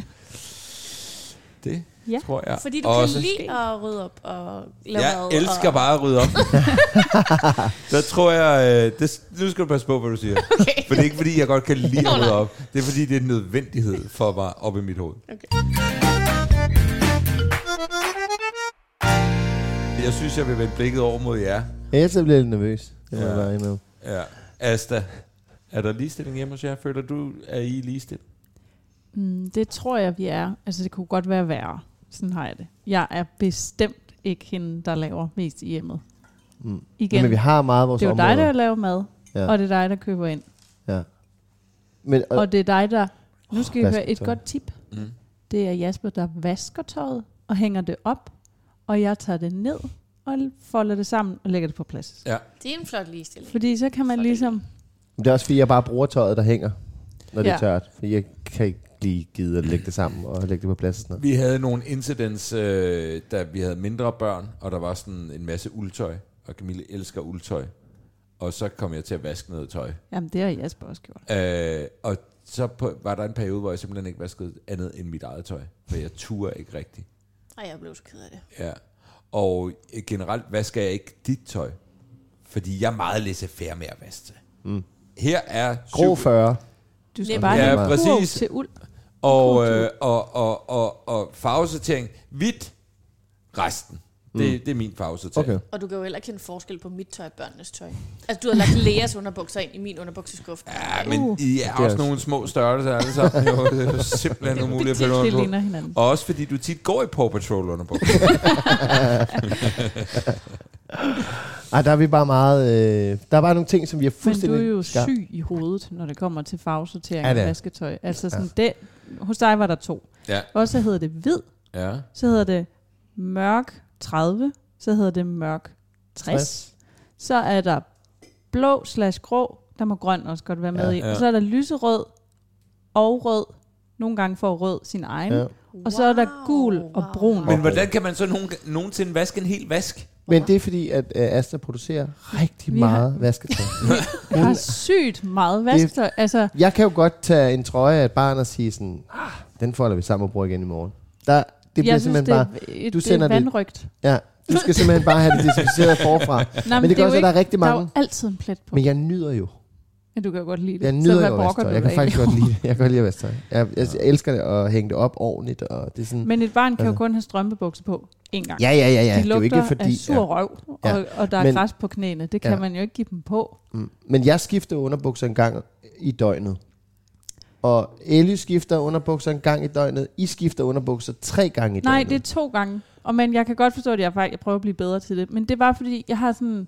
Det Ja. tror jeg Fordi du også. kan lide at rydde op og lave mad. Jeg elsker og, bare at rydde op. Der tror jeg, øh, det, nu skal du passe på, hvad du siger. Okay. For det er ikke fordi, jeg godt kan lide Nå, at rydde nej. op. Det er fordi, det er en nødvendighed for mig op i mit hoved. Okay. Jeg synes, jeg vil vende blikket over mod jer. Jeg bliver lidt nervøs. Det må Ja. jeg bare indrømme. Ja. Asta, er der ligestilling hjemme hos jer? Føler du, er I ligestillet? Mm, det tror jeg, vi er. Altså, det kunne godt være værre. Sådan har jeg det. Jeg er bestemt ikke hende, der laver mest i hjemmet. Mm. Igen, Men vi har meget af vores det er jo områder. dig, der laver mad, Ja. og det er dig, der køber ind. Ja. Men, og, Og det er dig, der... Nu skal I vasker høre et tøj. godt tip. Mm. Det er Jasper, der vasker tøjet og hænger det op, og jeg tager det ned og folder det sammen og lægger det på plads. Ja. Det er en flot ligestilling. Fordi så kan man Så er det ligesom... det er også fordi, jeg bare bruger tøjet, der hænger, når det Ja. er tørt. Fordi jeg kan ikke lige gide at lægge det sammen og lægge det på plads og sådan noget. Vi havde nogle incidents, øh, da vi havde mindre børn, og der var sådan en masse uldtøj, og Camille elsker uldtøj. Og så kom jeg til at vaske noget tøj. Jamen, det har Jasper også gjort. Øh, og så på, var der en periode, hvor jeg simpelthen ikke vaskede andet end mit eget tøj. For jeg turde ikke rigtigt. Ej, jeg blev så ked af det. Ja. Og øh, generelt vasker jeg ikke dit tøj. Fordi jeg er meget laissez-faire med at vaske. Mm. Her er Grå fyrre. Du skal Nemt. bare Ja, have kurv præcis. til uld. Og, øh, og, og, og, og farvesortering. Hvidt. Resten. Det, det er min farvesortering. Okay. Og du kan jo heller ikke kende forskel på mit tøj og børnenes tøj. Altså, du har lagt Leas underbukser ind i min underbukseskuffe. Ja, men Uh. I er Det er også også- nogle små størrelser alle sammen. Jo, det er jo simpelthen umuligt at følge Det rundt ligner på. hinanden. Og også fordi du tit går i Paw Patrol under på. Ej, der er vi bare meget... Øh, der er bare nogle ting, som vi er Men du fuldstændig... er jo skarp. syg i hovedet, når det kommer til farvesortering Ja, og det er. vasketøj. Altså sådan det, hos dig var der to. Ja. Og så hedder det hvid, Ja. så hedder det mørk tredive, så hedder det mørk tres. tres. Så er der blå slash grå, der må grøn også godt være med Ja. i. Ja. Og så er der lyserød og rød. Nogle gange får rød sin egen. Ja. Og så er der gul og brun. Men hvordan kan man så nogen, nogensinde vaske en hel vask? Men det er fordi, at uh, Asta producerer rigtig Vi har- meget vasketøj. Jeg har sygt meget vasketøj. Altså, Jeg kan jo godt tage en trøje af et barn og sige sådan, ah, den folder vi sammen og bruger igen i morgen. Der, det bliver jeg synes, simpelthen det bare... er, du det sender er det- vandrygt. Ja, du skal simpelthen bare have det desinficeret forfra. Nej, Men det kan også være, der er rigtig Der er mange. jo altid en plet på. Men jeg nyder jo. Ja, du kan jo godt lide det. Jeg Så nyder hvad jo brokker vasketøj. du Jeg kan dig faktisk egentlig? godt lide det. Jeg kan godt lide vasketøj. Jeg, jeg, jeg elsker det at hænge det op ordentligt. Og det er sådan, Men et barn kan jo Altså. kun have strømpebukser på én gang. ja, ja, ja, ja. De Det er jo lugter ikke fordi... af sur røv, Ja. og, og der er Men- græs på knæene. Det kan Ja. man jo ikke give dem på. Mm. Men jeg skifter underbukser en gang i døgnet. Og Ellie skifter underbukser en gang i døgnet. I skifter underbukser tre gange i Nej, døgnet. det er to gange. Og men jeg kan godt forstå, at jeg faktisk jeg prøver at blive bedre til det. Men det var fordi, jeg har sådan...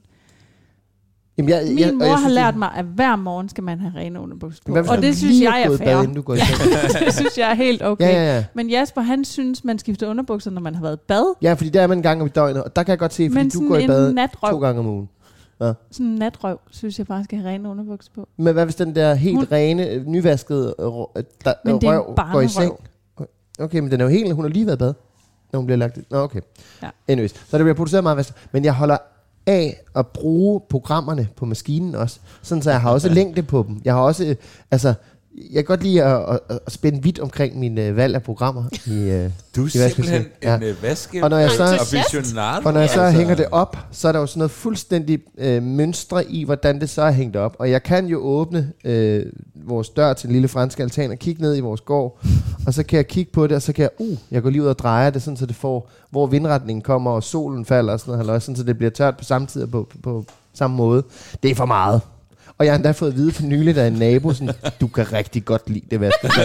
Jamen, jeg, Min jeg, og mor jeg har synes, lært det, mig, at hver morgen skal man have rene underbukser på. Hvad hvis Og du det synes lige jeg er er gået i bad, fair. inden du går i seng? Det synes jeg er helt okay. Ja, ja, ja. Men Jasper, han synes, man skifter underbukser, når man har været i bad. Ja, fordi der er man en gang om i døgnet, og der kan jeg godt se, fordi Men du sådan går i en bad natrøv. to gange om ugen. Sådan en natrøv, synes jeg bare skal have rene underbukser på. Men hvad hvis den der helt Hun- rene, øh, nyvaskede øh, rø- øh, der, Men øh, det er en røv går i seng? barnerøv. Okay, men den er jo helt, hun har lige været i bad, når hun bliver lagt i. Nå, okay. Ja. Anyways, så der bliver produceret meget vask. Men jeg holder af at bruge programmerne på maskinen også. Sådan så jeg har også længde på dem. Jeg har også, øh, altså, jeg kan godt lide at, at, at spænde vidt omkring min øh, valg af programmer. I, øh, Du er I simpelthen vaskemaskinen. Ja. en øh, vaske Og når jeg så- aficionado. Og når jeg så altså. hænger det op, så er der jo sådan noget fuldstændig øh, mønstre i, hvordan det så er hængt op. Og jeg kan jo åbne øh, vores dør til en lille franske altan og kigge ned i vores gård. Og så kan jeg kigge på det, og så kan jeg, uh, jeg går lige ud og drejer det, sådan så det får, hvor vindretningen kommer, og solen falder og sådan noget, halløj, sådan så det bliver tørt på samme tid og på, på, på samme måde. Det er for meget. Og jeg har endda fået at vide for nylig, der er en nabo, sådan, du kan rigtig godt lide det vasketøj.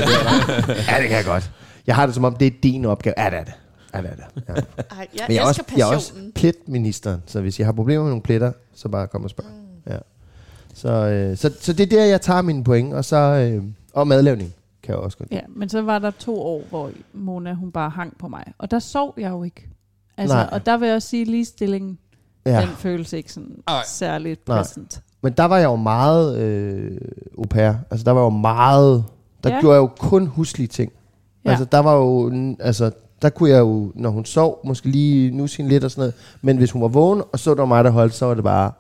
Ja, det kan jeg godt. Jeg har det som om, det er din opgave. Ja, det er det. Ja, det er det. Ja. Ej, jeg, Men jeg er også, passionen. jeg er også pletministeren, så hvis jeg har problemer med nogle pletter, så bare kom og spørg. Mm. Ja. Så, øh, så, så det er der, jeg tager mine point, og så øh, og madlavning kan jeg også godt. Ja, men så var der to år, hvor Mona, hun bare hang på mig. Og der sov jeg jo ikke. Altså, Nej. og der vil jeg også sige, ligestillingen, Ja. den føles ikke sådan Ej. særligt Nej. præsent. Men der var jeg jo meget øh, au pair. Altså der var jo meget, der Ja. gjorde jeg jo kun huslige ting. Ja. Altså der var jo, altså der kunne jeg jo, når hun sov, måske lige nusse hende lidt og sådan noget. Men hvis hun var vågen, og så der var mig, der holdt, så var det bare...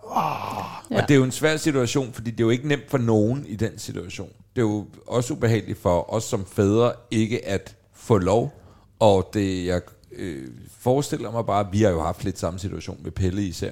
Ja. Og det er jo en svær situation, fordi det er jo ikke nemt for nogen i den situation. Det er jo også ubehageligt for os som fædre ikke at få lov. Og det, jeg øh, forestiller mig bare, vi har jo haft lidt samme situation med Pelle især,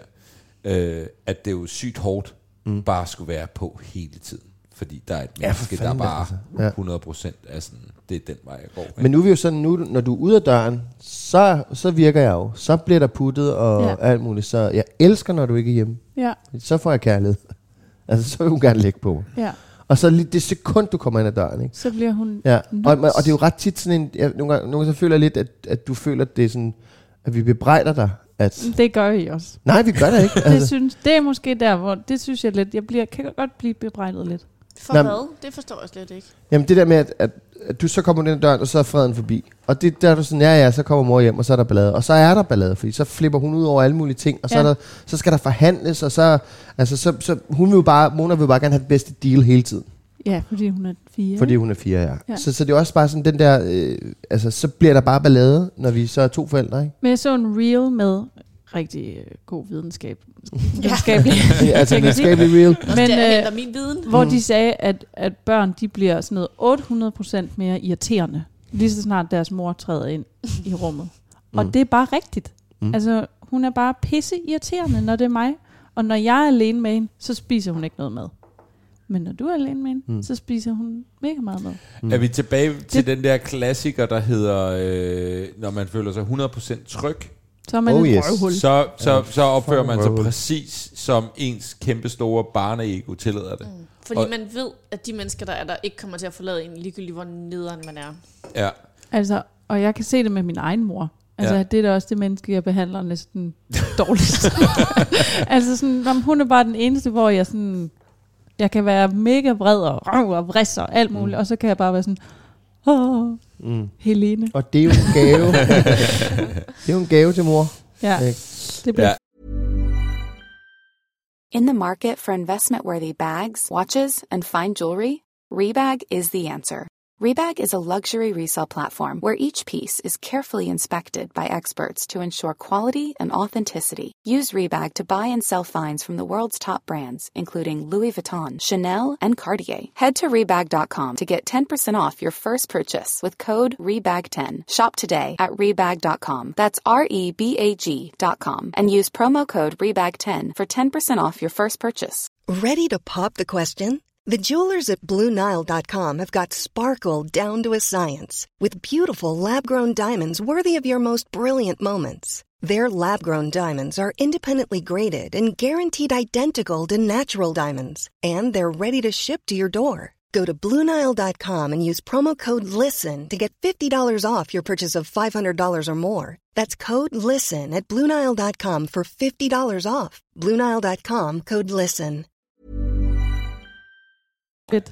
øh, at det er jo sygt hårdt mm. bare skulle være på hele tiden. Fordi der er et Ja, for menneske, der fanden, bare altså. Ja. hundrede procent er sådan, det er den vej, jeg går. Ikke? Men nu er vi jo sådan, nu, når du er ude af døren, så, så virker jeg jo. Så bliver der puttet og Ja. ja. alt muligt. Så jeg elsker, når du ikke er hjemme. Ja, Så får jeg kærlighed. Altså, så vil hun gerne lægge på mig. ja. Og så lige det sekund, du kommer ind ad døren, ikke? Så bliver hun... Ja, og, nuts. og det er jo ret tit sådan en... Jeg, nogle, gange, nogle gange så føler jeg lidt, at, at du føler, at det er sådan... At vi bebrejder dig. At, Det gør I også. nej, vi gør det ikke. Det, Altså, synes, det er måske der, hvor... Det synes jeg lidt... Jeg bliver, kan godt blive bebrejdet lidt. For Nå, hvad? Det forstår jeg slet ikke. jamen det der med, at, at, at du så kommer ind ad døren, og så er freden forbi. Og det der er du sådan, ja ja, så kommer mor hjem, og så er der ballade. Og så er der ballade, fordi så flipper hun ud over alle mulige ting. Og så, Ja. er der, så skal der forhandles, og så... Altså, så, så hun vil jo bare... Mona vil jo bare gerne have det bedste deal hele tiden. Ja, fordi hun er fire. Fordi hun er fire, ja. Ja. ja. Så, så det er også bare sådan den der... Øh, altså, så bliver der bare ballade, når vi så er to forældre, ikke? Men jeg så en reel med rigtig øh, god videnskab. Videnskabelig. altså, Jeg kan sige- videnskabelig real. Men, Men, det er øh, henter min viden. Hvor de sagde, at, at børn de bliver sådan noget otte hundrede procent mere irriterende, lige så snart deres mor træder ind i rummet. Og Mm. det er bare rigtigt. Mm. Altså, hun er bare pisse irriterende, når det er mig. Og når jeg er alene med hende, så spiser hun ikke noget mad. Men når du er alene med hende, Mm. så spiser hun mega meget mad. Mm. Er vi tilbage til Det- den der klassiker, der hedder, øh, når man føler sig hundrede procent tryg, Så er man Oh, et yes. røvhul. så, så, Ja, så opfører man sig røvhul. præcis som ens kæmpe store barneego tillader det. Mm. Fordi Og- man ved, at de mennesker, der er der, ikke kommer til at forlade en, ligegyldigt hvor nederen man er. Ja. Altså, og jeg kan se det med min egen mor. Altså, Ja. ja. det er da også det menneske, jeg behandler næsten dårligst. altså, sådan, om hun er bare den eneste, hvor jeg sådan... Jeg kan være mega vred og røv og vris og alt muligt, mm. og så kan jeg bare være sådan... Åh, Mm. Helene. Og det er jo en gave. det er jo en gave til mor. Ja, Ikke? det bliver Ja. In the market for investment-worthy bags, watches, and fine jewelry, Rebag is the answer. Rebag is a luxury resale platform where each piece is carefully inspected by experts to ensure quality and authenticity. Use Rebag to buy and sell finds from the world's top brands, including Louis Vuitton, Chanel, and Cartier. Head to Rebag dot com to get ten percent off your first purchase with code rebag ten. Shop today at rebag dot com. That's R E B A G dot com. And use promo code rebag ten for ten percent off your first purchase. Ready to pop the question? The jewelers at Blue Nile dot com have got sparkle down to a science with beautiful lab-grown diamonds worthy of your most brilliant moments. Their lab-grown diamonds are independently graded and guaranteed identical to natural diamonds, and they're ready to ship to your door. Go to Blue Nile dot com and use promo code LISTEN to get fifty dollars off your purchase of five hundred dollars or more. That's code LISTEN at Blue Nile dot com for fifty dollars off. Blue Nile dot com, code LISTEN. fedt.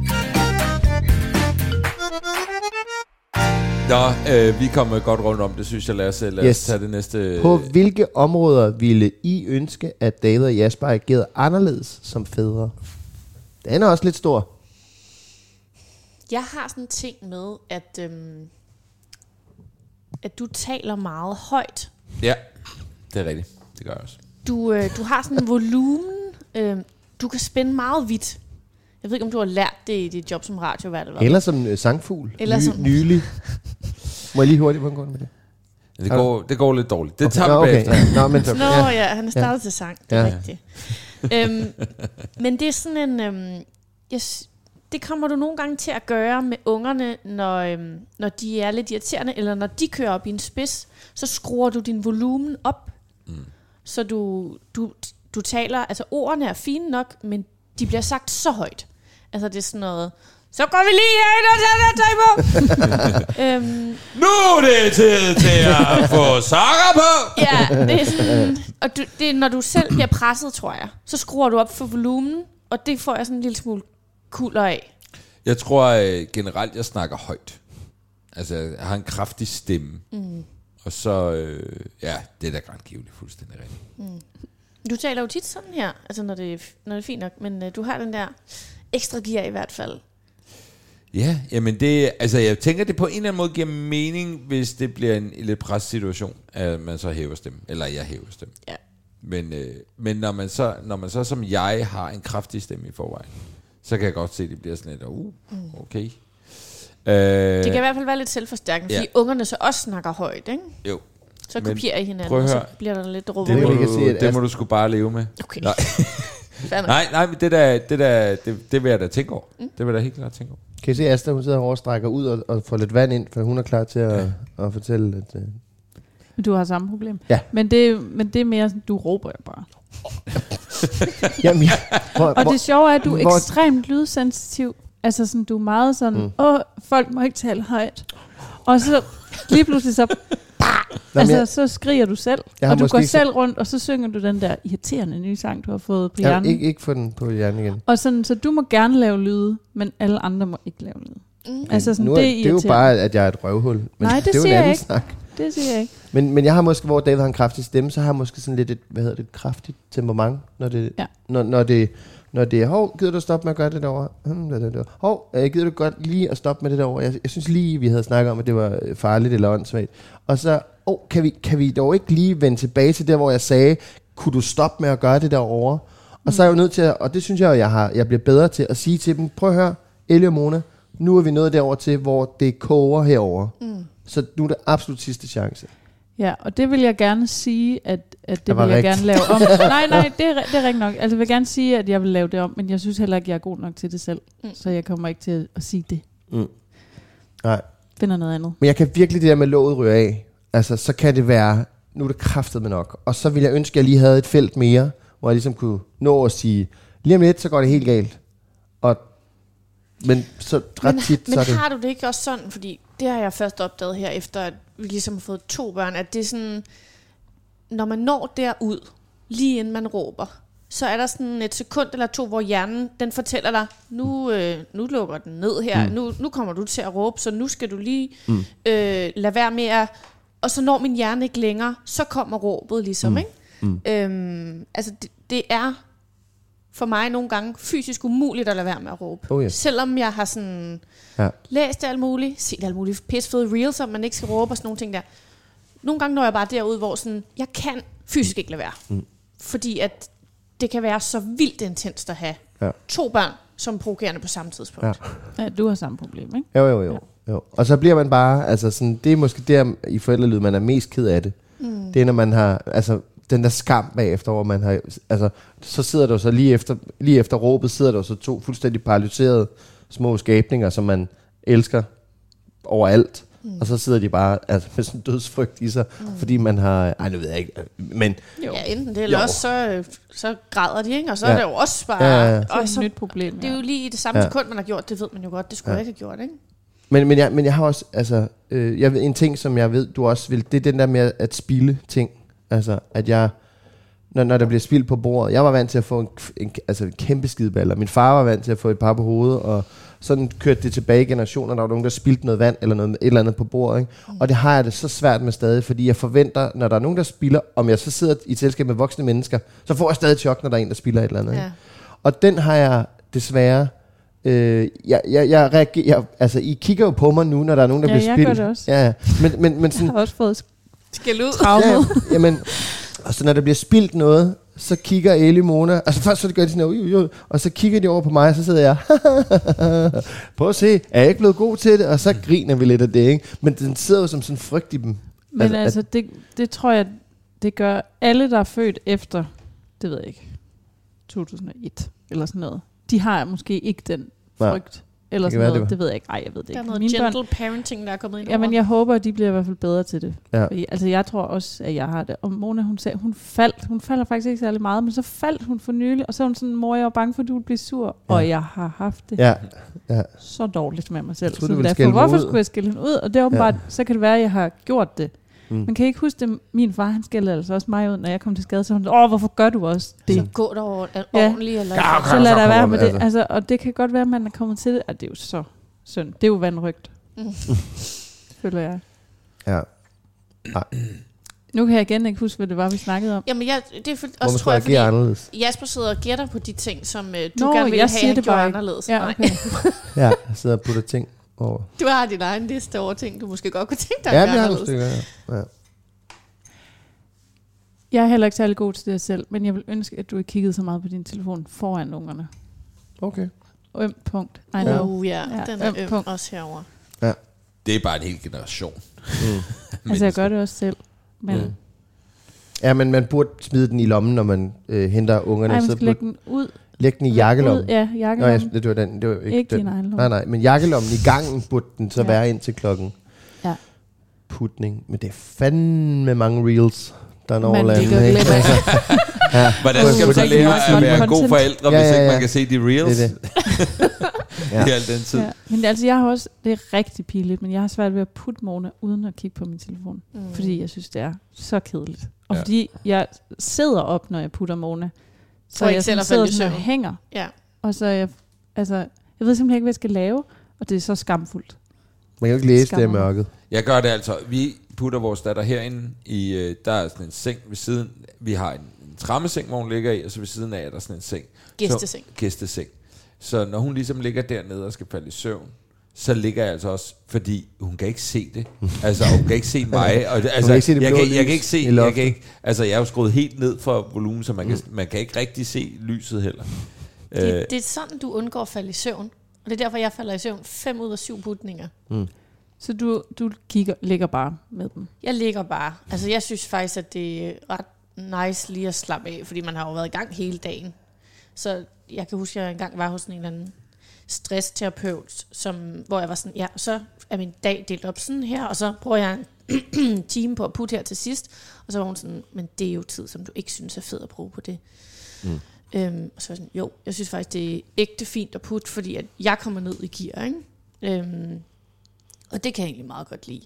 Nå, øh, vi kommer godt rundt om det, synes jeg. Lad os, lad os Yes. tage det næste... På hvilke områder ville I ønske, at David og Jasper agerede anderledes som fædre? Den er også lidt stor. Jeg har sådan en ting med, at, øhm, at du taler meget højt. Ja, det er rigtigt. Det gør jeg også. Du, øh, du har sådan en volumen. Øh, du kan spænde meget vidt. Jeg ved ikke, om du har lært det i dit job som radiovært eller hvad. Eller som øh, sangfugl. Eller Ny, som- Nylig. Må jeg lige hurtigt på en grund med det? Det går, det går lidt dårligt. Det tager Nå, vi okay. bagefter. Ja. Nå, men så, Nå ja. ja, han er startet til sang. Det er Ja. rigtigt. øhm, men det er sådan en... Øhm, jeg, s- det kommer du nogle gange til at gøre med ungerne, når, øhm, når de er lidt irriterende, eller når de kører op i en spids, så skruer du din volumen op. Mm. Så du, du, du taler... Altså ordene er fine nok, men de bliver sagt så højt. Altså det er sådan noget, så går vi lige her ind og tager det tøj på. øhm, nu er det tid til at få sokker på. Ja, det er sådan, og du, det er, når du selv bliver presset, tror jeg, så skruer du op for volumen, og det får jeg sådan en lille smule kulder af. Jeg tror øh, generelt, jeg snakker højt. Altså, jeg har en kraftig stemme. Mm. Og så, øh, ja, det er da grandgiveligt fuldstændig rigtigt. Mm. Du taler jo tit sådan her, altså når det, når det er fint nok, men øh, du har den der ekstra gear i hvert fald. Ja, jamen det, altså jeg tænker, det på en eller anden måde giver mening, hvis det bliver en, en lidt pressituation, at man så hæver stemmen, eller jeg hæver stemmen. Ja. Men, øh, men når man så, når man så som jeg har en kraftig stemme i forvejen, så kan jeg godt se, at det bliver sådan lidt, uh, okay. Øh, det kan i hvert fald være lidt selvforstærkende, fordi ja. ungerne så også snakker højt, ikke? Jo. Så kopierer I hinanden, og så bliver der lidt råb. Det, må du, se, det må du sgu bare leve med. Okay. Nej, nej, nej, men det der, det der, det, det vil jeg da tænke over. Mm. Det vil jeg da helt klart tænke over. Kan I se, Asta, hun sidder og overstrækker ud og, og får lidt vand ind, for hun er klar til at, ja. at fortælle, at... Uh... Du har samme problem. Ja. Men det, men det er mere sådan, du råber bare. Jamen, ja. hvor, og hvor, det sjove er, at du er hvor, ekstremt lydsensitiv. Altså sådan, du er meget sådan, mm. åh, folk må ikke tale højt. Og så lige pludselig så... altså, jeg, så skriger du selv, og du går selv rundt, og så synger du den der irriterende nye sang, du har fået på hjernen. Jeg ikke, ikke få den på hjernen igen. Og sådan, så du må gerne lave lyde, men alle andre må ikke lave lyde. Mm. Altså sådan, nu er, det, det er jo bare, at jeg er et røvhul. Men nej, det, det er jo siger en anden jeg ikke. snak. Det siger jeg ikke. Men, men jeg har måske, hvor David har en kraftig stemme, så har jeg måske sådan lidt et, hvad hedder det, et kraftigt temperament, når det, ja. når, når det, når det er, hov, gider du stoppe med at gøre det derovre? Hmm, hov, øh, gider du godt lige at stoppe med det derovre? Jeg, jeg synes lige, vi havde snakket om, at det var farligt eller åndssvagt. Og så, oh, kan, vi, kan vi dog ikke lige vende tilbage til der, hvor jeg sagde, kunne du stoppe med at gøre det derovre? Og mm. så er jeg jo nødt til at, og det synes jeg jo, jeg, har, jeg bliver bedre til at sige til dem, prøv at høre, Ellie og Mona, nu er vi nået derover til, hvor det koger herover. Mm. Så nu er det absolut sidste chance. Ja, og det vil jeg gerne sige, at, at det vil jeg rigtigt. gerne lave om. nej, nej, det er, det er rigtigt nok. Altså, jeg vil gerne sige, at jeg vil lave det om, men jeg synes heller ikke, jeg er god nok til det selv. Mm. Så jeg kommer ikke til at sige det. Mm. Nej. Finder noget andet. Men jeg kan virkelig det der med låget ryge af. Altså, så kan det være, nu er det kraftedeme nok. Og så vil jeg ønske, at jeg lige havde et felt mere, hvor jeg ligesom kunne nå at sige, lige om lidt, så går det helt galt. Og men så ret men, tit, men så er det... har du det ikke også sådan, fordi det har jeg først opdaget her, efter at vi ligesom har fået to børn, at det er sådan, når man når derud, lige inden man råber, så er der sådan et sekund eller to, hvor hjernen, den fortæller dig, nu, øh, nu lukker den ned her, mm. nu, nu kommer du til at råbe, så nu skal du lige mm. øh, lade være med at... Og så når min hjerne ikke længere, så kommer råbet ligesom, mm. ikke? Mm. Øhm, altså, det, det er... for mig nogle gange fysisk umuligt at lade være med at råbe. Oh yes. Selvom jeg har sådan ja. læst alt muligt, set alt muligt pissefede reels, om man ikke skal råbe og sådan nogle ting der. Nogle gange når jeg bare derud, hvor sådan, jeg kan fysisk ikke lade være. Mm. Fordi at det kan være så vildt intenst at have ja. to børn, som provokerende på samme tidspunkt. Ja. Ja, du har samme problem, ikke? Jo, jo, jo. Ja. jo. Og så bliver man bare, altså sådan, det er måske der i forældrelyd, man er mest ked af det. Mm. Det er, når man har, altså den der skam bagefter, hvor man har, altså, så sidder der så lige efter, lige efter råbet, sidder der så to fuldstændig paralyserede små skabninger, som man elsker overalt. Mm. Og så sidder de bare altså, med sådan en dødsfrygt i sig, mm. fordi man har, ej, nu ved jeg ikke, men... Jo. Ja, enten det, eller jo. også så, så græder de, ikke? Og så ja. er det jo også bare... Ja, ja, ja. Og så, et nyt problem, det er jo lige i det samme ja. sekund, man har gjort, det ved man jo godt, det skulle ja. jeg ikke have gjort, ikke? Men, men, jeg, men jeg har også, altså, øh, jeg ved, en ting, som jeg ved, du også vil, det er den der med at spilde ting. Altså, at jeg, når, når der bliver spildt på bordet, jeg var vant til at få en, en, altså en kæmpe skideballer. Min far var vant til at få et par på hovedet, og sådan kørte det tilbage i generationer, der var nogen, der spildte noget vand eller noget, et eller andet på bordet. Ikke? Mm. Og det har jeg det så svært med stadig, fordi jeg forventer, når der er nogen, der spilder, om jeg så sidder i et selskab med voksne mennesker, så får jeg stadig chok, når der er en, der spilder et eller andet. Ja. Ikke? Og den har jeg desværre... Øh, jeg, jeg, jeg reagerer, jeg, altså I kigger jo på mig nu, når der er nogen, der ja, bliver spildt. Ja, jeg gør det også. Ja, men, men, men sådan, jeg har også fået skæld ud. Ja, jamen, og så når der bliver spildt noget, så kigger Ellie Mona, altså først så gør de sådan, uj, uj, og så kigger de over på mig, og så sidder jeg, prøv at se, er jeg ikke blevet god til det? Og så griner vi lidt af det, ikke? Men den sidder jo som sådan frygt i dem. Men altså, altså det, det tror jeg, det gør alle, der er født efter, det ved jeg ikke, to tusind og et, eller sådan noget. De har måske ikke den frygt. eller Det sådan kan være, noget. det Det ved jeg ikke. Nej, jeg ved det Der er ikke. noget Mine gentle børn, parenting, der er kommet ind over. jamen, jeg håber, at de bliver i hvert fald bedre til det. Ja. Fordi, altså, jeg tror også, at jeg har det. Og Mona, hun sagde, hun faldt. Hun falder faktisk ikke særlig meget, men så faldt hun for nylig. Og så er hun sådan, mor, jeg var bange for, at du ville blive sur. Ja. Og jeg har haft det Ja, ja. så dårligt med mig selv. Jeg troede, du Så ville derfor, skælde hvorfor mig ud. skulle jeg skælde hende ud? Og det er åbenbart, ja. Så kan det være, at jeg har gjort det. Mm. Man kan ikke huske det. Min far, han skældte altså også mig ud, når jeg kom til skade. Så hun åh, hvorfor gør du også det? Så gå der over Ja. ordentligt. Eller Ja, Så lad så der være kommer med man, det. altså. Altså, og det kan godt være, at man er kommet til det. Og det er jo så synd. Det er jo vandrygt, Mm. føler jeg. Ja. Nu kan jeg igen ikke huske, hvad det var, vi snakkede om. Jamen, jeg, det er for, Hvor man også, skal tror jeg, fordi reagere anderledes. Jasper sidder og gætter på de ting, som øh, du Nå, gerne vil jeg have, siger han det gjorde bare ikke. anderledes. Ja, Nej. okay. Ja, jeg sidder og putter ting over. Du har din egen liste over ting, du måske godt kunne tænke dig Ja, at det gøre har nogle anderledes. stykker, ja. ja. Jeg er heller ikke særlig god til det selv, men jeg vil ønske, at du ikke kiggede så meget på din telefon foran ungerne. Okay. Øm punkt. I know. Uh, ja, Ja, den er øm øm punkt. også herover. Det er bare en hel generation. Mm. Altså, jeg gør det også selv. Men Mm. Ja, men man burde smide den i lommen, når man øh, henter ungerne. ej, man Så skal lægge den ud. læg den i jakkelommen. Ud, ja, Nå, jakkelommen. ja, det var den. Det var ikke, Ikke den. din egen lomme. Nej, nej, men jakkelommen i gangen burde den så Ja. være ind til klokken. Ja. Putning. Men det er fandme mange reels, der når Men det landet, kan ikke? glemme af. Ja. Hvordan skal man så Uh, lære rigtig at være meget god content. forældre, Ja, hvis ja, ikke ja. man kan se de reels? Det er det. Ja. I al den tid. Ja. Men altså, jeg har også, det er rigtig pinligt, men jeg har svært ved at putte Mona uden at kigge på min telefon. Mm. Fordi jeg synes, det er så kedeligt. Og Ja. fordi jeg sidder op, når jeg putter Mona. Så For ikke jeg selv sådan at falde sidder i sådan og søvn. hænger. Ja. Og så er jeg, altså, jeg ved simpelthen ikke, hvad jeg skal lave. Og det er så skamfuldt. Man kan jo ikke læse det i Skammer mig. mørket. Jeg gør det altså. Vi putter vores datter herinde. I, øh, der er sådan en seng ved siden. Vi har en, en trammeseng, hvor hun ligger i, og så ved siden af er der sådan en seng. Gæsteseng. Så, gæsteseng. Så når hun ligesom ligger dernede og skal falde i søvn, så ligger jeg altså også, fordi hun kan ikke se det. Altså, hun kan ikke se mig. Og det, altså, kan ikke se det jeg, blå kan, jeg lys kan ikke se, i jeg loftet. kan ikke, altså, jeg er jo skruet helt ned for volumen, så man, kan, man kan ikke rigtig se lyset heller. Øh, Det, det er sådan, du undgår at falde i søvn. Og det er derfor, jeg falder i søvn fem ud af syv putninger. Så du, du kigger, ligger bare med dem. Jeg ligger bare. Altså, jeg synes faktisk, at det er ret nice lige at slappe af, fordi man har jo været i gang hele dagen. Så jeg kan huske, at jeg engang var hos en eller anden stressterapeut, som, hvor jeg var sådan, ja, så er min dag delt op sådan her, og så bruger jeg en time på at putte her til sidst. Og så var hun sådan, men det er jo tid, som du ikke synes er fed at bruge på det. Mm. Øhm, og så var jeg sådan, jo, jeg synes faktisk, det er ægte fint at putte, fordi at jeg kommer ned i gear, ikke? Øhm, og det kan jeg egentlig meget godt lide.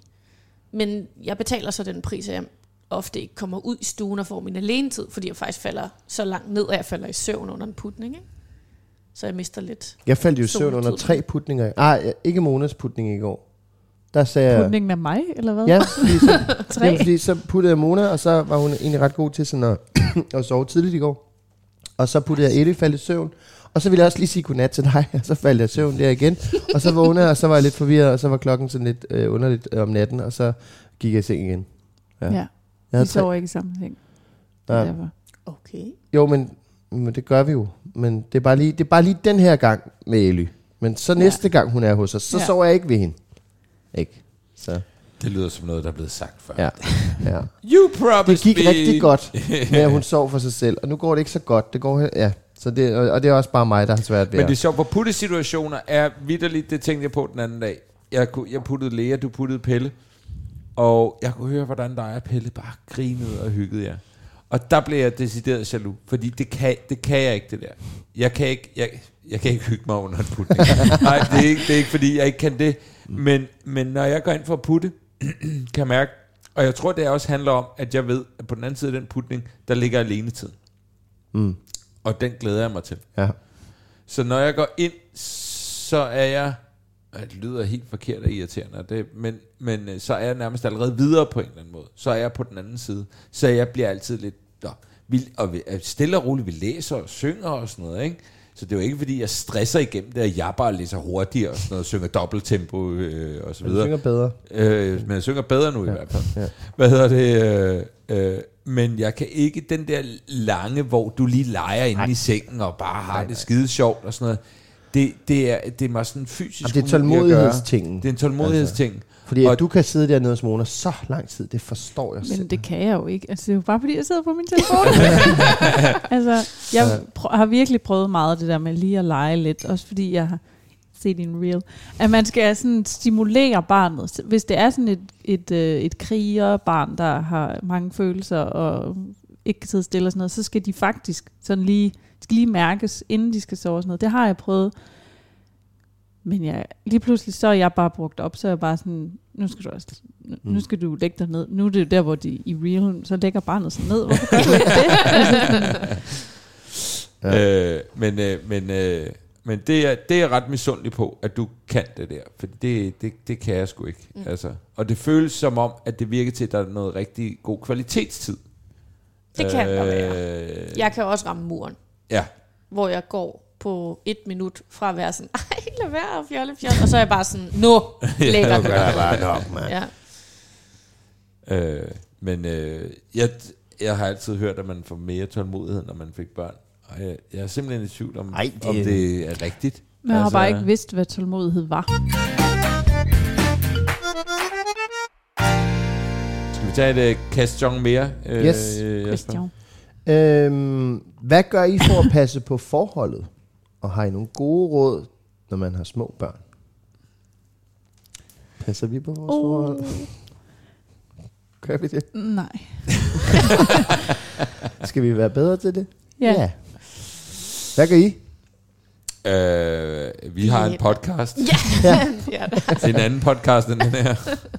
Men jeg betaler så den pris, at jeg ofte ikke kommer ud i stuen og får min alenetid, fordi jeg faktisk falder så langt ned, at jeg falder i søvn under en putning, ikke? Så jeg mister lidt. Jeg faldt jo i søvn under Soltid. tre putninger. Ah, ikke Monas putning i går. Der sagde jeg... Putningen af mig, eller hvad? Ja, fordi så, Tre. jamen, fordi så puttede jeg Mona, og så var hun egentlig ret god til sådan at, at sove tidligt i går. Og så puttede jeg Eddie, faldt i søvn. Og så ville jeg også lige sige godnat til dig, og så faldt jeg i søvn der igen. Og så vågnede jeg, og så var jeg lidt forvirret, og så var klokken sådan lidt øh, underligt øh, om natten, og så gik jeg i seng igen. Ja. Ja. Jeg Vi havde sover ikke i samme seng. Ja. Derfor. Okay. Jo, men, men det gør vi jo. Men det er bare lige, det er bare lige den her gang med Elly. Men så næste gang hun er hos os, så Ja. sover jeg ikke ved hende. Ikke? Så, det lyder som noget, der er blevet sagt før. ja. ja. You promised Det gik me. rigtig godt med, at hun sov for sig selv. Og nu går det ikke så godt. Det går, ja. Så det, og, og det er også bare mig, der har svært ved Men det er at... sjovt, for puttesituationer er vitterligt, det tænkte jeg på den anden dag. Jeg, kunne- jeg puttede Lea, du puttede Pelle. Og jeg kunne høre, hvordan dig og Pelle bare grinede og hyggede jer. Og der blev jeg decideret jaloux, fordi det kan, det kan jeg ikke, det der. Jeg kan ikke, jeg, jeg kan ikke hygge mig under en putning. Nej, det er, ikke, det er ikke, fordi jeg ikke kan det. Men, men når jeg går ind for at putte, kan jeg mærke, og jeg tror, det også handler om, at jeg ved, at på den anden side af den putning, der ligger alenetid. Mm. Og den glæder jeg mig til. Ja. Så når jeg går ind, så er jeg... Det lyder helt forkert og irriterende, det, men, men øh, så er jeg nærmest allerede videre på en eller anden måde. Så er jeg på den anden side. Så jeg bliver altid lidt... Nå, vi, og vi, stille og roligt, vi læser og synger og sådan noget, ikke? Så det er jo ikke, fordi jeg stresser igennem det, at jeg bare læser hurtigere og sådan noget, synger dobbelttempo øh, og så Men du videre. synger bedre. Øh, men jeg synger bedre nu ja. i hvert fald. Ja. Hvad hedder det? Øh, øh, men jeg kan ikke den der lange, hvor du lige leger inde i sengen og bare har nej, det skide sjovt og sådan noget. Det, det, er, det er mig sådan fysisk. Jamen, det er tålmodighedstingen. Det er en tålmodighedsting. Altså. Fordi og at du kan sidde dernede hos Mona så lang tid, det forstår jeg Men selv. det kan jeg jo ikke. Altså, det er jo bare fordi, jeg sidder på min telefon. altså, jeg prø- har virkelig prøvet meget det der med lige at lege lidt. Også fordi jeg har set i en reel, at man skal sådan stimulere barnet. Hvis det er sådan et, et, et, et krigerbarn, der har mange følelser og ikke kan sidde stille og sådan noget, så skal de faktisk sådan lige, skal lige mærkes, inden de skal sove og sådan noget. Det har jeg prøvet. Men jeg, lige pludselig så er jeg bare brugt op, så er jeg bare sådan, nu skal du også, nu skal du lægge dig ned. Nu er det jo der, hvor de i real, så lægger barnet sig ned. Hvorfor gør du ikke det? Altså, ja. øh, men øh, men, øh, men det, er, det er ret misundelig på, at du kan det der. For det, det, det kan jeg sgu ikke. Mm. Altså. Og det føles som om, at det virker til, at der er noget rigtig god kvalitetstid. Det kan øh, være. Jeg kan også ramme muren. Ja. Hvor jeg går på et minut fra at være sådan, ej, lad være at fjolle, fjolle. Og så er jeg bare sådan, nu lækker det. Ja, bare nok, man. Ja. Øh, men øh, jeg, jeg har altid hørt, at man får mere tålmodighed, når man fik børn. Og jeg, jeg er simpelthen i tvivl om, Ej, det, om det er rigtigt. Men jeg altså, har bare ikke vidst, hvad tålmodighed var. Skal vi tage et uh, question mere? Øh, yes. Question. Øhm, hvad gør I for at passe på forholdet? Og har I nogle gode råd, når man har små børn? Passer vi på vores oh. forhold? Gør vi det? Nej. Skal vi være bedre til det? Ja. ja. Hvad gør I? Øh, vi har en podcast. Ja, ja. Det er en anden podcast end den her.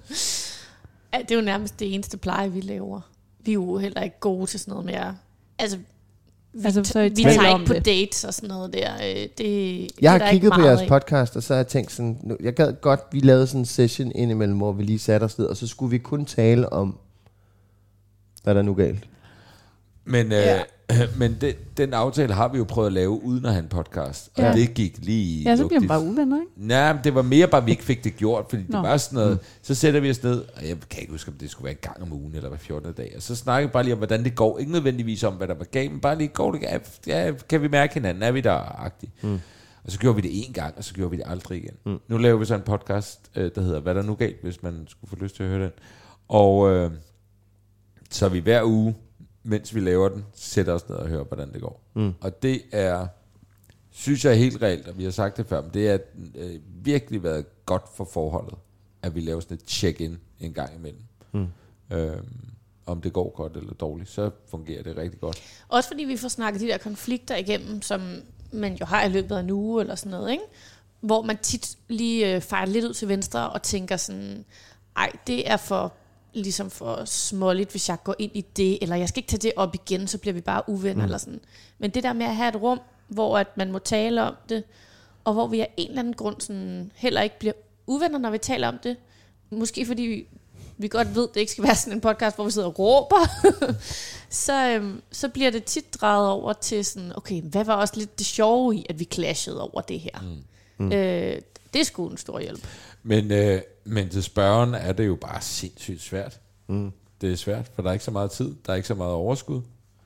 Ja, det er jo nærmest det eneste pleje, vi laver. Vi er jo heller ikke gode til sådan noget mere. Altså, vi, altså, så vi tager ikke på det. Dates og sådan noget der. Det, jeg det har kigget på jeres af. podcast, og så har jeg tænkt sådan, nu, jeg gad godt, vi lavede sådan en session indimellem, hvor vi lige satte os ned, og så skulle vi kun tale om, hvad der er nu galt. Men, ja. øh, men det, den aftale har vi jo prøvet at lave uden at have en podcast, og ja. det gik lige... Ja, så bliver man bare uvenner, ikke? Nej, men det var mere bare, vi ikke fik det gjort, fordi Nå. det var sådan noget, mm. så sætter vi os ned, og jeg kan ikke huske, om det skulle være en gang om ugen, eller hver fjortende dag, og så snakker vi bare lige om, hvordan det går, ikke nødvendigvis om, hvad der var galt, men bare lige, går det, ja, kan vi mærke hinanden, er vi der-agtigt? Mm. Og så gjorde vi det en gang, og så gjorde vi det aldrig igen. Mm. Nu laver vi så en podcast, der hedder, hvad der nu galt, hvis man skulle få lyst til at høre den, og øh, så er vi hver uge, mens vi laver den, sætter os ned og hører, hvordan det går. Mm. Og det er, synes jeg er helt reelt, og vi har sagt det før, men det har øh, virkelig været godt for forholdet, at vi laver sådan et check-in en gang imellem. Mm. Øhm, om det går godt eller dårligt, så fungerer det rigtig godt. Også fordi vi får snakket de der konflikter igennem, som man jo har i løbet af en uge eller sådan noget, ikke? Hvor man tit lige øh, fejrer lidt ud til venstre og tænker sådan, ej, det er for... ligesom for småligt, hvis jeg går ind i det, eller jeg skal ikke tage det op igen, så bliver vi bare uvenner, mm. eller sådan. Men det der med at have et rum, hvor at man må tale om det, og hvor vi af en eller anden grund sådan, heller ikke bliver uvenner, når vi taler om det, måske fordi vi, vi godt ved, det ikke skal være sådan en podcast, hvor vi sidder og råber, så, øhm, så bliver det tit drejet over til sådan, okay, hvad var også lidt det sjove i, at vi clashede over det her? Mm. Mm. Øh, det er sgu en stor hjælp. Men, øh, men til spørgeren er det jo bare sindssygt svært. Mm. Det er svært, for der er ikke så meget tid, der er ikke så meget overskud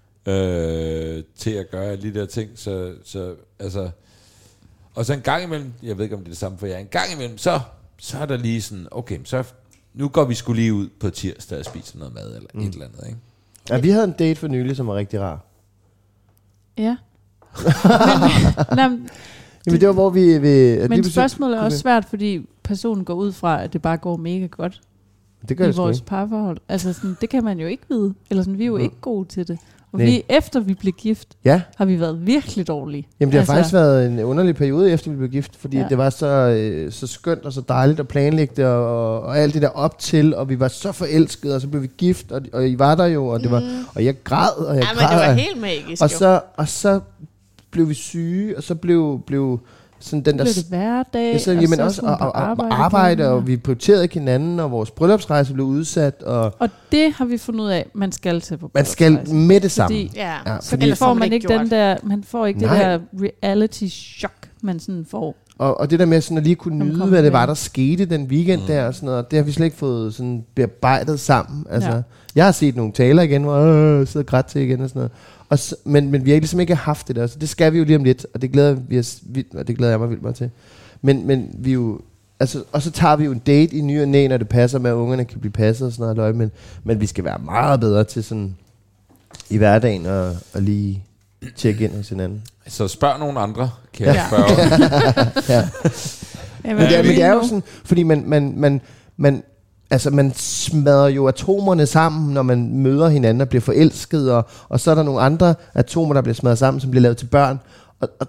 øh, til at gøre alle de der ting. Så, så, altså, og så en gang imellem, jeg ved ikke om det er det samme for jer, en gang imellem, så, så er der lige sådan, okay, så nu går vi sgu lige ud på tirsdag og spiser noget mad, eller mm. et eller andet, ikke? Ja, vi havde en date for nylig, som var rigtig rar. Ja. men, men, Jamen det var hvor vi... vi men spørgsmålet er også svært, fordi personen går ud fra, at det bare går mega godt det gør i vores parforhold. Altså sådan, det kan man jo ikke vide. Eller sådan, vi er jo mm. ikke gode til det. Og Nej. vi, efter vi blev gift, ja. har vi været virkelig dårlige. Jamen det har altså, faktisk været en underlig periode, efter vi blev gift, fordi ja. det var så, øh, så skønt og så dejligt at planlægge det, og, og alt det der op til, og vi var så forelskede, og så blev vi gift, og, og I var der jo, og, det var, mm. og jeg græd, og jeg ja, græd. Men det var helt magisk. Og så, og så blev vi syge, og så blev... blev sådan den der blev det hverdag, ja, så, jamen, og så også, og, og, og arbejde, arbejde og vi prioriterede ikke hinanden, og vores bryllupsrejse blev udsat. Og, og det har vi fundet ud af, man skal til på man skal med det samme. Fordi, ja, ja, fordi ellers får man ikke den der, man får ikke Nej. det der reality shock, man sådan får. Og, og det der med sådan at lige kunne nyde, hvad det var, der skete den weekend mm. der, og sådan noget, det har vi slet ikke fået sådan bearbejdet sammen. Altså, ja. Jeg har set nogle taler igen, hvor jeg sidder grædt til igen og sådan noget. Og så, men, men vi har ligesom ikke haft det der, så det skal vi jo lige om lidt, og det glæder, vi os, og det glæder jeg mig vildt meget til. Men, men vi jo, altså, og så tager vi jo en date i ny og næ, når det passer med, at ungerne kan blive passet og sådan noget, men, men vi skal være meget bedre til sådan i hverdagen og, og lige tjekke ind hos hinanden. Så spørg nogle andre, kan jeg ja. spørge. ja. Ja, men, det er, men det er jo sådan, fordi man, man, man, man, altså man smadrer jo atomerne sammen, når man møder hinanden og bliver forelsket, og, og så er der nogle andre atomer, der bliver smadret sammen, som bliver lavet til børn. Og, og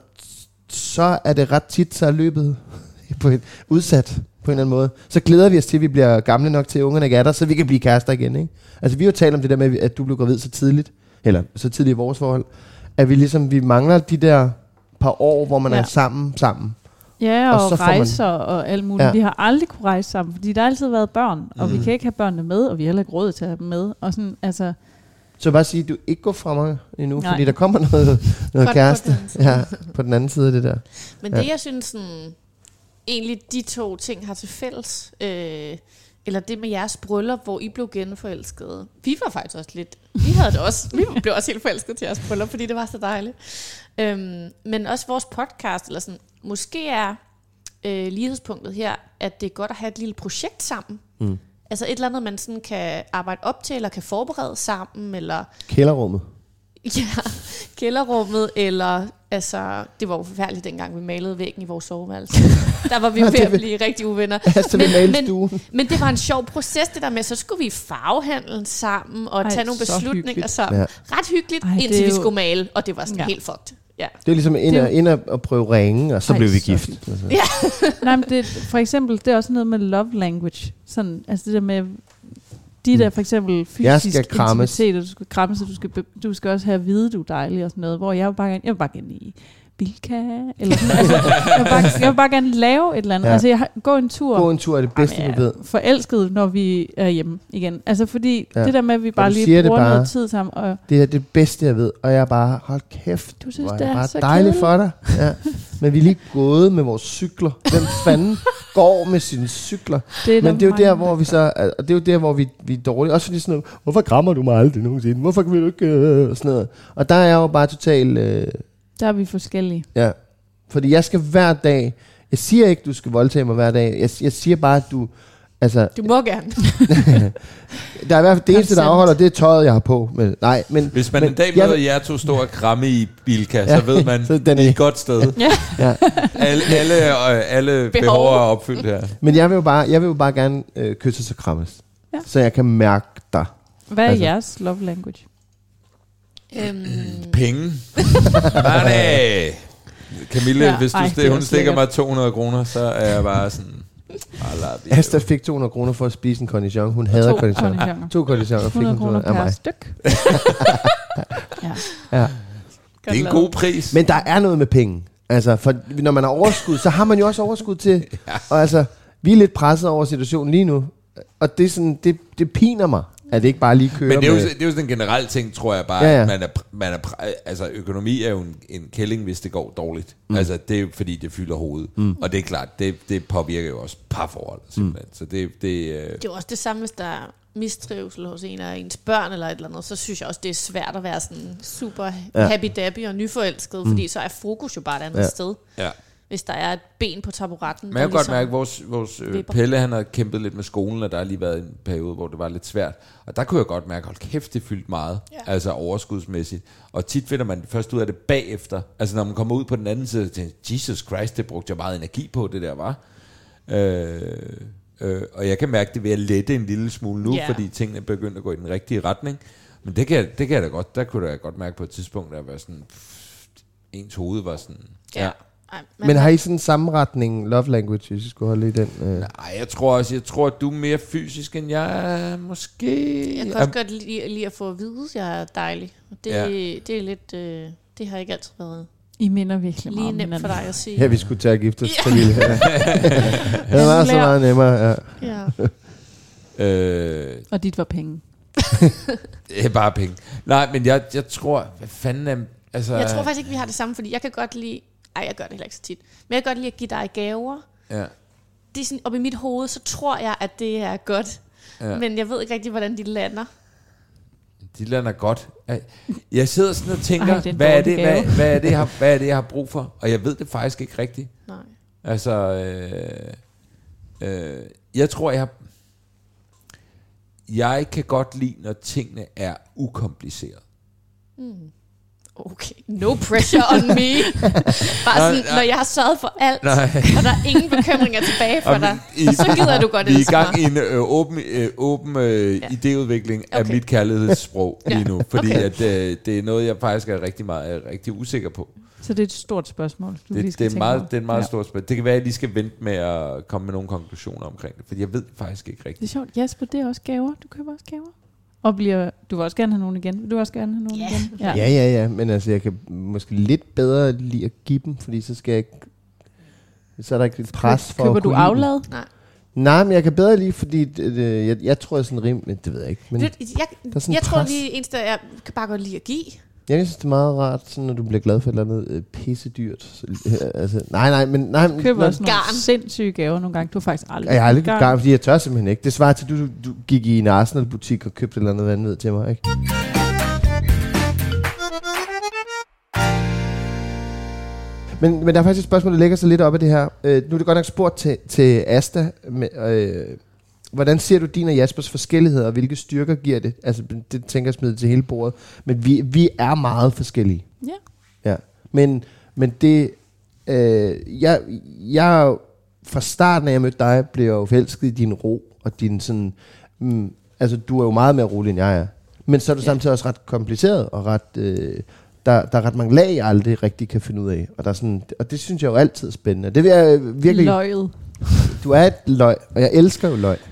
så er det ret tit, så er løbet på et, udsat på en eller anden måde. Så glæder vi os til, at vi bliver gamle nok til, at ungerne ikke er der, så vi kan blive kærester igen. Ikke? Altså vi har jo talt om det der med, at du blev gravid så tidligt, eller så tidligt i vores forhold, at vi ligesom, vi mangler de der par år, hvor man ja. er sammen sammen. Ja, og, og rejser man, og alt muligt. ja. Vi har aldrig kunne rejse sammen, fordi der har altid været børn, og mm. vi kan ikke have børnene med, og vi har heller ikke råd til at have dem med. Og sådan, altså... Så bare sige, at du ikke går fra mig endnu, Nej. fordi der kommer noget, noget Godt kæreste på den ja, på den anden side af det der. Men det, jeg synes, sådan, egentlig de to ting har til fælles, øh, eller det med jeres bryllup, hvor I blev genforelskede. Vi var faktisk også lidt, vi havde det også, vi blev også helt forelsket til jeres bryllup, fordi det var så dejligt. Øhm, men også vores podcast, eller sådan, måske er øh, lighedspunktet her, at det er godt at have et lille projekt sammen. Mm. Altså et eller andet, man sådan kan arbejde op til, eller kan forberede sammen, eller... Kælderrummet. Ja, kælderrummet, eller... Altså, det var jo forfærdeligt, dengang vi malede væggen i vores soveværelse. Der var vi jo ved at blive rigtig uvenner. Altså, men, men, men det var en sjov proces, det der med, så skulle vi i farvehandlen sammen, og Ej, tage nogle beslutninger hyggeligt. sammen. Ja. Ret hyggeligt, Ej, indtil vi jo... skulle male, og det var sådan ja. helt fucked. Ja. Det er ligesom ind, det og, ind og prøve ringe, og så Ej, blev vi gift. Altså. Ja. Nej, men det, for eksempel, det er også noget med love language. Sådan, altså det der med... De der for eksempel fysisk intimitet, og du skal krammes, og du skal, du skal også have at vide, du er dejlig og sådan noget, hvor jeg vil bare gerne, jeg vil bare gerne i Bilka, eller sådan, altså, jeg, vil bare, jeg vil bare gerne lave et eller andet. Ja. Altså, jeg har, gå en tur. Gå en tur er det bedste, Jamen, du ved. Forelsket, når vi er hjemme igen. Altså, fordi ja. det der med, at vi bare lige bruger bare, noget tid sammen. Og det er det bedste, jeg ved, og jeg er bare, hold kæft, du synes, hvor det er bare så dejligt kedeligt. for dig. Ja. Men vi er lige gået med vores cykler. Hvem fanden går med sine cykler? Det Men det er jo der, hvor vi så, og det er jo der, hvor vi, vi er dårlige. Også fordi sådan noget, hvorfor krammer du mig aldrig nogensinde? Hvorfor kan vi jo ikke, øh, sådan noget. Og der er jeg jo bare totalt... Øh, der er vi forskellige. Ja. Fordi jeg skal hver dag... Jeg siger ikke, du skal voldtage mig hver dag. Jeg, jeg siger bare, at du... Altså, du må gerne. Der er i hvert fald det eneste, der afholder, det er tøjet, jeg har på. Men, nej, men, Hvis man men, en dag møder jer to stå og kramme i Bilka, ja, så ved man, så det er et godt sted. Ja. Ja. Alle, alle, alle behov. behov er opfyldt her. Men jeg vil jo bare, jeg vil jo bare gerne øh, kysses og krammes. Ja. Så jeg kan mærke dig. Hvad er altså. jeres love language? Øhm. Penge. Money. Camille, ja, hvis du ej, stik, hun stikker mig to hundrede kroner, så er jeg bare sådan... Asta fik to hundrede kroner for at spise en cornichon. Hun hader cornichon. To cornichoner. hundrede kroner per styk. ja. ja. Det er en god pris. Men der er noget med penge. Altså, for når man har overskud, så har man jo også overskud til... ja. Og altså, vi er lidt presset over situationen lige nu. Og det, er sådan, det, det piner mig, at det ikke bare lige kører. Men det er, jo, med det er jo sådan en generel ting, tror jeg bare, ja, ja. At man er, man er, altså økonomi er jo en, en kælling, hvis det går dårligt. Mm. Altså det er jo fordi, det fylder hovedet. Mm. Og det er klart, det, det påvirker jo også parforhold, simpelthen. Mm. Så det, det, øh... det er jo også det samme, hvis der er mistrivsel hos en af ens børn eller et eller andet, så synes jeg også, det er svært at være sådan super ja. happy-dappy og nyforelsket, mm. fordi så er fokus jo bare et andet ja. sted. Ja. Hvis der er et ben på taburetten. Men jeg kan godt mærke, at vores, vores øh, Pelle, han har kæmpet lidt med skolen, og der har lige været en periode, hvor det var lidt svært. Og der kunne jeg godt mærke, hold kæft, det fyldte meget. Ja. Altså overskudsmæssigt. Og tit finder man først ud af det bagefter. Altså når man kommer ud på den anden side, tænker Jesus Christ, det brugte jeg meget energi på, det der var. Øh, øh, og jeg kan mærke, det ved at lette en lille smule nu, yeah. fordi tingene er begyndt at gå i den rigtige retning. Men det kan jeg, det kan jeg da godt, der kunne jeg godt mærke på et tidspunkt, at være sådan, pff, ens hoved var sådan... Ja. ja. Ej, men, men har I sådan en sammenretning love language, hvis I skulle holde i den? Øh? Nej, jeg tror også, jeg tror, at du er mere fysisk, end jeg er, måske. Jeg kan også godt lide, lide at få at vide, at jeg er dejlig. Det, ja. det er lidt, øh, det har ikke altid været I minder virkelig lige meget nemt for dig at sige. Ja, vi skulle tage at gifte os, Camille. Ja. Det var så meget nemmere, ja. ja. øh, Og dit var penge. Det er bare penge. Nej, men jeg, jeg tror, hvad fanden er... Altså, jeg tror faktisk ikke, vi har det samme, fordi jeg kan godt lide... Ej, jeg gør det heller ikke så tit. Men jeg kan godt lide at give dig gaver. Ja. Det er sådan, op i mit hoved, så tror jeg, at det er godt. Ja. Men jeg ved ikke rigtig, hvordan de lander. De lander godt. Jeg sidder sådan og tænker, Ej, er hvad, er det, hvad, hvad, er det, jeg har, hvad er det, jeg har brug for? Og jeg ved det faktisk ikke rigtigt. Nej. Altså, øh, øh, jeg tror, jeg har... Jeg kan godt lide, når tingene er ukompliceret. Mm. Okay, no pressure on me. Bare sådan, når jeg har sørget for alt, Nej. og der er ingen bekymringer tilbage for dig, I, så gider du godt vi er i elske mig. gang i en øh, åben, øh, åben øh, Ja. idéudvikling af Okay. mit kærlighedssprog lige Ja. nu. Fordi Okay. at, øh, det er noget, jeg faktisk er rigtig, meget, er rigtig usikker på. Så det er et stort spørgsmål, du lige Det, skal det, er tænke meget, over. det er et meget Ja. stort spørgsmål. Det kan være, at jeg lige skal vente med at komme med nogle konklusioner omkring det. Fordi jeg ved faktisk ikke Det er rigtigt. sjovt. Jasper, det er også gaver. Du køber også gaver. Og bliver, du vil også gerne have nogen igen. Vil du også gerne have nogen Ja. igen? Ja, ja, ja, men altså, jeg kan måske lidt bedre lide at give dem, fordi så skal jeg ikke... Så er der ikke et pres for Køber at du kunne lide dem. aflad? Nej. Nej, men jeg kan bedre lide, fordi det, det, jeg, jeg tror, jeg er sådan rim, men det ved jeg ikke. Men Det, jeg er sådan jeg tror pres. lige, eneste jeg kan bare godt lide at give. jeg synes, det er meget rart, sådan, når du bliver glad for et eller andet øh, pisse dyrt. Så, øh, altså, nej, nej, men... Nej, Du køber nå, også nogle Garn. sindssyge gaver nogle gange. Du har faktisk aldrig jeg har aldrig garn. købt garn, fordi jeg tør simpelthen ikke. Det svarer til, at du, du gik i en Arsenal-butik og købte et eller andet vanvid til mig, ikke? Men, men der er faktisk et spørgsmål, der lægger sig lidt op af det her. Øh, nu er det godt nok spurgt til, til Asta. Med, øh, hvordan ser du din og Jaspers forskelligheder, og hvilke styrker giver det? Altså, det tænker jeg smide til hele bordet. Men vi, vi er meget forskellige. Ja. Ja. Men, men det... Øh, jeg, jeg er jo- fra starten af, jeg mødte dig, blev jeg jo forelsket i din ro, og din sådan... Mm, altså, du er jo meget mere rolig, end jeg er. Men så er du Ja. samtidig også ret kompliceret, og ret... Øh, der, der er ret mange lag, jeg aldrig rigtig kan finde ud af. Og, der er sådan, og det synes jeg jo altid er spændende. Det vil jeg virkelig... Løget. Du er et løg, og jeg elsker jo løg.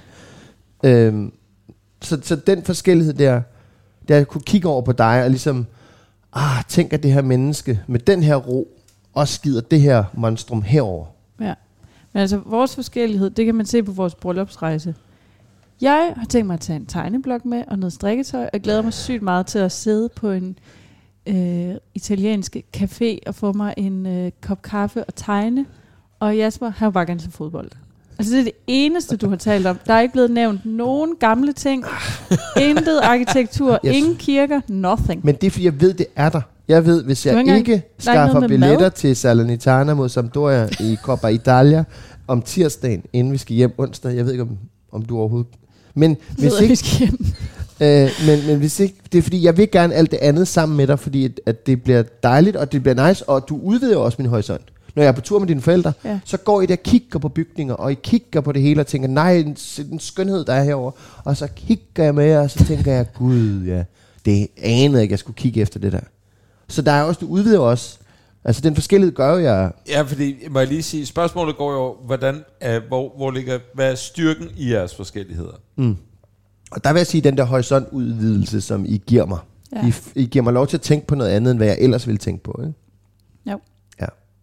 Øhm, så, så den forskellighed der, der jeg kunne kigge over på dig, og ligesom, ah, tænk at det her menneske med den her ro, også skider det her monstrum herover. Ja. Men altså, vores forskellighed, det kan man se på vores bryllupsrejse. Jeg har tænkt mig at tage en tegneblok med og noget strikketøj, og glæder mig sygt meget til at sidde på en øh, italiensk café og få mig en øh, kop kaffe og tegne. Og Jasper, han vil bare gerne til fodbold. Altså, det er det eneste, du har talt om. Der er ikke blevet nævnt nogen gamle ting. Intet arkitektur, Yes. ingen kirker, nothing. Men det er fordi, jeg ved, det er der. Jeg ved, hvis Du har jeg ikke ikke engang- der er skaffer noget med billetter mad. til Salernitana mod Sampdoria i Coppa Italia om tirsdagen, inden vi skal hjem onsdag, jeg ved ikke, om, om du overhovedet... Men hvis Ved, at vi ikke, skal hjem. Øh, men, men hvis ikke, det er fordi, jeg vil gerne alt det andet sammen med dig, fordi at, at det bliver dejligt, og det bliver nice, og du udvider jo også min horisont. Når jeg er på tur med dine forældre, Ja. så går I der og kigger på bygninger, og I kigger på det hele og tænker, nej, den, den skønhed, der er herovre. Og så kigger jeg med jer, og så tænker jeg, gud, ja, det anede jeg ikke, jeg skulle kigge efter det der. Så der er også, du udvider også. Altså den forskellighed gør jo jeg. Ja, fordi, må jeg lige sige, spørgsmålet går jo, hvordan, uh, hvor, hvor ligger, hvad er styrken i jeres forskelligheder? Mm. Og der vil jeg sige, den der horisontudvidelse, som I giver mig. Ja. I, I giver mig lov til at tænke på noget andet, end hvad jeg ellers ville tænke på. Ikke? Jo. Ja.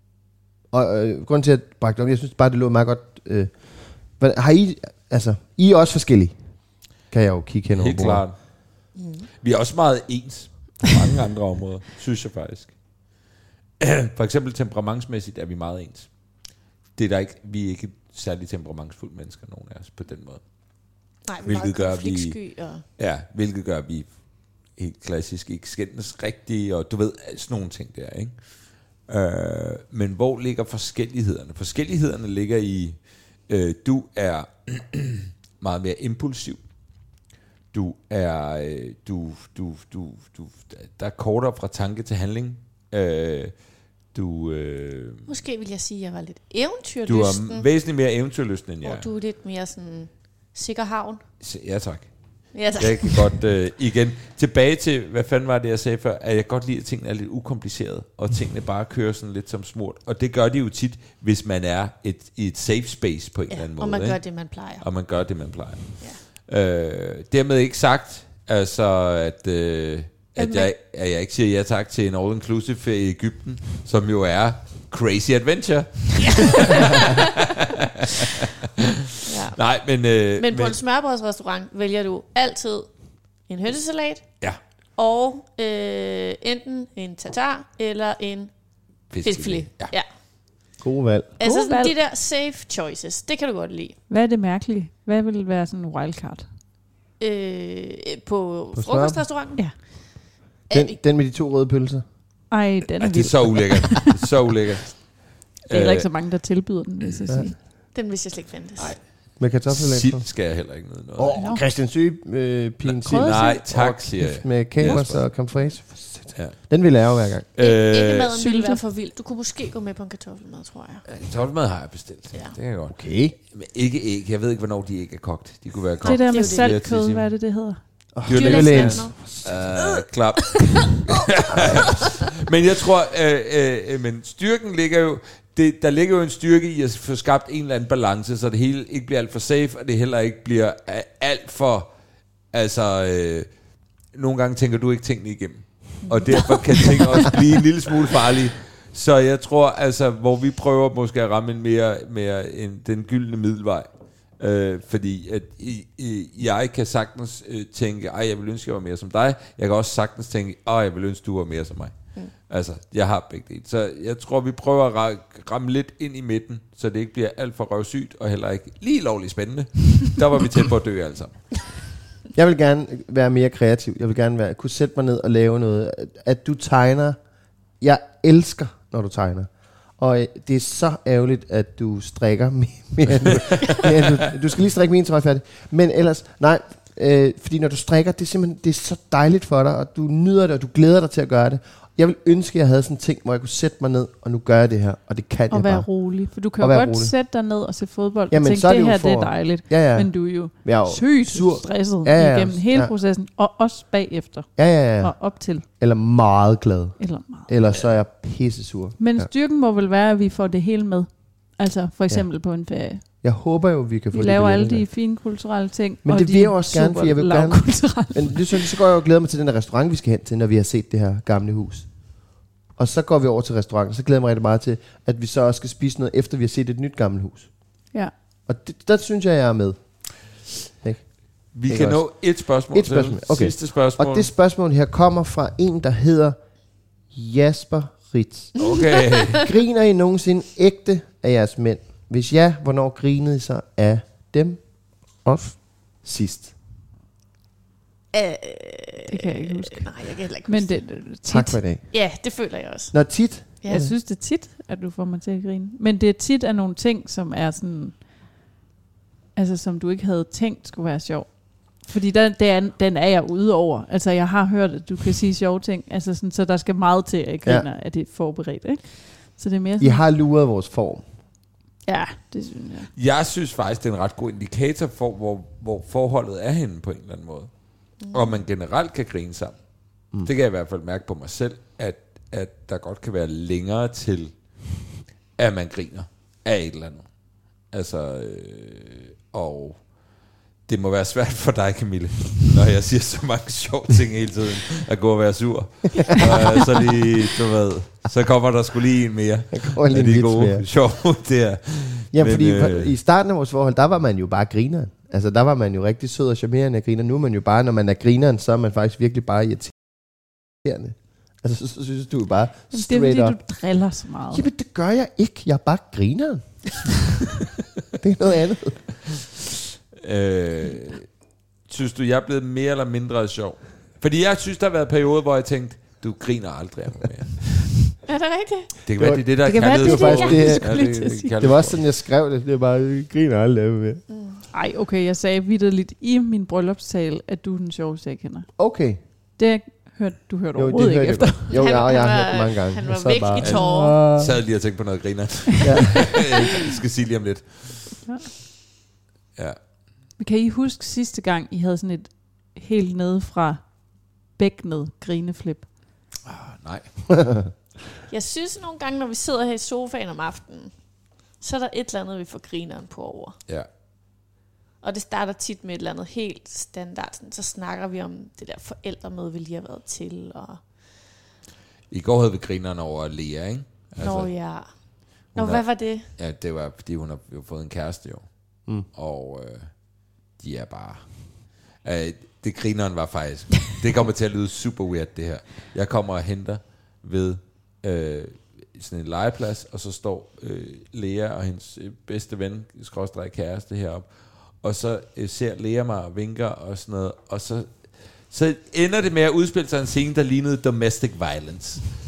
Og øh, grunden til, at jeg bragte op, jeg synes bare, det lå meget godt. Øh, hvad, har I, altså, I er også forskellige, kan jeg jo kigge hen over Helt bordet. klart. Mm. Vi er også meget ens på mange andre områder, synes jeg faktisk. For eksempel temperamentsmæssigt er vi meget ens. Det er der ikke, vi er ikke særlig temperamentsfulde mennesker, nogen af os, på den måde. Nej, vi er Hvilket meget gør, vi- konfliktsky. Og... Ja, hvilket gør, at vi helt klassisk ikke skændes rigtigt, og du ved, sådan nogle ting der, ikke? Øh, men hvor ligger forskellighederne? Forskellighederne ligger i, øh, du er meget mere impulsiv. Du er, øh, du, du, du, du, der er kortere fra tanke til handling. Øh, du, øh, Måske vil jeg sige, at jeg var lidt du eventyrlysten. er væsentligt mere eventyrlysten end jeg Og er. du er lidt mere sådan sikker havn. Så- Ja, tak. Ja, tak. Jeg kan godt, øh, igen, tilbage til, hvad fanden var det, jeg sagde før, at jeg godt lide, at tingene er lidt ukomplicerede, og tingene bare kører sådan lidt som smurt. Og det gør de jo tit, hvis man er et, i et safe space på en eller Ja, anden måde. og man ikke? gør det, man plejer. Og man gør det, man plejer. Ja. Øh, dermed ikke sagt, altså, at, øh, at, At jeg, at jeg ikke siger ja tak til en all-inclusive ferie i Egypten, som jo er crazy adventure. Ja. Nej, men... Øh, Men på en smørbrødsrestaurant vælger du altid en hønsesalat, Ja, og øh, enten en tartar eller en fiskfilet. Ja. Ja. Gode valg. Altså Gode sådan, valg. de der safe choices, det kan du godt lide. Hvad er det mærkelige? Hvad vil være sådan en wildcard? Øh, på, På frokostrestauranten? Ja. Den, den med de to røde pølser. Ej, den er Ja, det er vild. så ulækkert. Det er så ulækkert. Det er der Øh, ikke så mange, der tilbyder den, hvis jeg Ja. siger. Den vidste jeg slet ikke fandtes. Nej. Med kartoffelsalat. Sild skal jeg heller ikke noget. Åh, oh, Christian Syge, øh, pigen sild. Nej, tak, siger jeg. Med capers og creme fraiche. Ja. Den vil jeg lave hver gang. Æggemaden ville være for vildt. Du kunne måske gå med på en kartoffelmad, tror jeg. Ja, kartoffelmad har jeg bestilt. Ja. Det kan jeg godt. Okay. Men ikke æg. Jeg ved ikke, hvornår de æg er kogt. De kunne være kogt. Det der med saltkød, hvad er det, det hedder? Oh, Dyrlægens. Uh, klap. Men jeg tror, øh, øh, men styrken ligger jo, det, der ligger jo en styrke i at få skabt en eller anden balance, så det hele ikke bliver alt for safe, og det heller ikke bliver alt for, altså, øh, nogle gange tænker du ikke tingene igennem. Og derfor kan ting også blive en lille smule farlige. Så jeg tror, altså, hvor vi prøver måske at ramme en mere, mere en, den gyldne middelvej. Øh, fordi at i, i, jeg kan sagtens øh, tænke, ej, jeg vil ønske, jeg var mere som dig. Jeg kan også sagtens tænke, ej, jeg vil ønske, du var mere som mig. Mm. Altså, jeg har begge dele. Så jeg tror, vi prøver at ramme lidt ind i midten, så det ikke bliver alt for røvsygt, og heller ikke lige lovligt spændende. Der var vi tæt på at dø alle sammen. Jeg vil gerne være mere kreativ. Jeg vil gerne være, kunne sætte mig ned og lave noget. At du tegner. Jeg elsker, når du tegner. Og øh, det er så ærgerligt, at du strikker mere, mere end du, mere end du, du skal lige strikke min trøje færdig. Men ellers, nej, øh, fordi når du strikker, det er simpelthen det er så dejligt for dig, og du nyder det, og du glæder dig til at gøre det. Jeg vil ønske, at jeg havde sådan en ting, hvor jeg kunne sætte mig ned, og nu gør jeg det her, og det kan og jeg bare. Og være rolig, for du kan jo godt rolig. Sætte dig ned og se fodbold, Jamen, og tænke, det, det her for... det er dejligt, ja, ja. Men du er jo, er jo sygt sur. Stresset ja, ja, ja. Igennem hele ja. Processen, og også bagefter, ja, ja, ja. Og op til. Eller meget glad. Eller, meget. Eller så er jeg pissesur. Men styrken må vel være, at vi får det hele med. Altså for eksempel ja. På en ferie. Jeg håber jo, vi kan få vi det. Vi laver alle de fine kulturelle ting. Men og det de vil jeg også gerne, for jeg vil gerne. Men det, så, så går jeg og glæder mig til den der restaurant, vi skal hen til, når vi har set det her gamle hus. Og så går vi over til restauranten, så glæder jeg mig rigtig meget til, at vi så også skal spise noget, efter vi har set et nyt gammelt hus. Ja. Og det, der synes jeg, jeg er med. Ik? Vi ikke kan også? Nå et spørgsmål, et spørgsmål. Okay. Sidste spørgsmål. Og det spørgsmål her kommer fra en, der hedder Jasper Ritz. Okay. Griner I nogensinde ægte af jeres mænd? Hvis ja, hvornår grinede I så af dem of sidst? Det kan jeg ikke huske. Nej, jeg kan heller ikke Men huske det, det tit. Tak for i dag. Ja, det føler jeg også. Nå, tit? Ja. Jeg synes, det er tit, at du får mig til at grine. Men det er tit af nogle ting, som er sådan... Altså, som du ikke havde tænkt skulle være sjov. Fordi den, den, den er jeg ude over. Altså, jeg har hørt, at du kan sige sjove ting. Altså, sådan, så der skal meget til, at jeg griner, ja. At det er forberedt, ikke? Så det er mere sådan... I har luret vores form. Ja, det synes jeg. Jeg synes faktisk, det er en ret god indikator for, hvor, hvor forholdet er henne på en eller anden måde. Mm. Og man generelt kan grine sammen. Mm. Det kan jeg i hvert fald mærke på mig selv, at, at der godt kan være længere til, at man griner af et eller andet. Altså, øh, og det må være svært for dig, Camille, når jeg siger så mange sjove ting hele tiden, at gå og være sur. Og så lige, du ved, så kommer der sgu lige en mere af de gode sjove der. Ja, men, fordi øh, i starten af vores forhold, der var man jo bare grineren. Altså, der var man jo rigtig sød og charmerende at grine. Nu er man jo bare, når man er grineren, så er man faktisk virkelig bare irriterende. Altså, så, så synes du jo bare straight up. Det er up. fordi, du driller så meget. Jamen, det gør jeg ikke. Jeg er bare grineren. Det er noget andet. Øh, synes du, jeg er blevet mere eller mindre sjov? Fordi jeg synes, der har været perioder, hvor jeg tænkte, du griner aldrig af mig mere. Er det rigtigt? Det kan være, det er det, der det kan det, det, faktisk det, ja, det, det, det var også sådan, jeg skrev det. Det er bare, jeg griner aldrig af mig mere. Mm. Ej, okay, jeg sagde vitterligt i min bryllupstale, at du er den sjoveste, jeg kender. Okay. Det hørte du hørte jo, overhovedet ikke efter. Jo, han, ja, og jeg han har var, hørt det mange gange. Han var væk bare, i tårer. Jeg sad lige og tænkte på noget griner. Ja. Jeg skal sige lige om lidt. Ja. Ja. Kan I huske sidste gang, I havde sådan et helt nede fra bækkenet grineflip? Ah, nej. Jeg synes nogle gange, når vi sidder her i sofaen om aftenen, så er der et eller andet, vi får grineren på over. Ja. Og det starter tit med et eller andet helt standard. Sådan, så snakker vi om det der forældremøde, vi lige har været til. Og i går havde vi grineren over Lea, ikke? Altså, Nå ja. Nå, hvad var det? Ja, det var, fordi hun har jo fået en kæreste jo. Mm. Og øh, de er bare... Øh, det grineren var faktisk... det kommer til at lyde super weird, det her. Jeg kommer og henter ved øh, sådan en legeplads, og så står øh, Lea og hendes bedste ven, skråstreg kæreste, heroppe. Og så øh, ser Lea mig og vinker og sådan noget, og så, så ender det med at udspille sig en scene, der lignede domestic violence.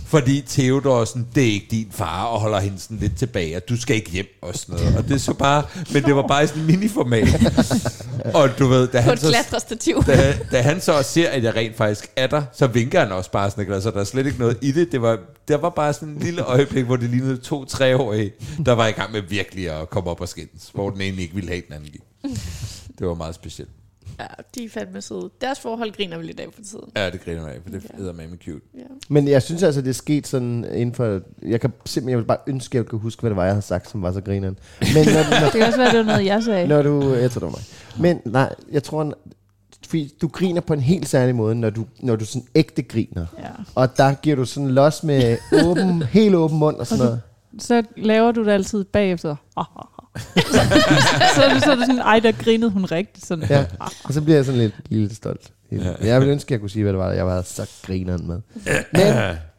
Fordi Theodor sådan, det er ikke din far, og holder hende sådan lidt tilbage, og du skal ikke hjem og sådan noget. Og det er så bare, men det var bare i sådan en miniformat. Og du ved, da han, så, da, da han så ser, at jeg rent faktisk er der, så vinker han også bare sådan, så der er slet ikke noget i det. Det var, der var bare sådan en lille øjeblik, hvor det lignede to-treårige, der var i gang med virkelig at komme op og skændes, hvor den ene ikke ville have, den anden gik. Det var meget specielt. Ja, de er fandme søde. Deres forhold griner vi lidt af for tiden. Ja, det griner vi af, for det er med med cute. Ja. Men jeg synes altså, det er sket sådan inden for... Jeg kan simpelthen jeg vil bare ønske, at jeg kan huske, hvad det var, jeg havde sagt, som var så grineren. Men når, når, det kan også være, det var noget, jeg sagde. Når du... Jeg tror, det var mig. Men nej, jeg tror... Fordi du griner på en helt særlig måde, når du, når du sådan ægte griner. Ja. Og der giver du sådan los med åben, helt åben mund og sådan og så, noget. Så laver du det altid bagefter. så, er det, så er det sådan, ej, der grinede hun rigtigt. Sådan. Ja, og så bliver jeg sådan lidt lille stolt. Jeg vil ønske, at jeg kunne sige, hvad det var, jeg var så grineren med. Men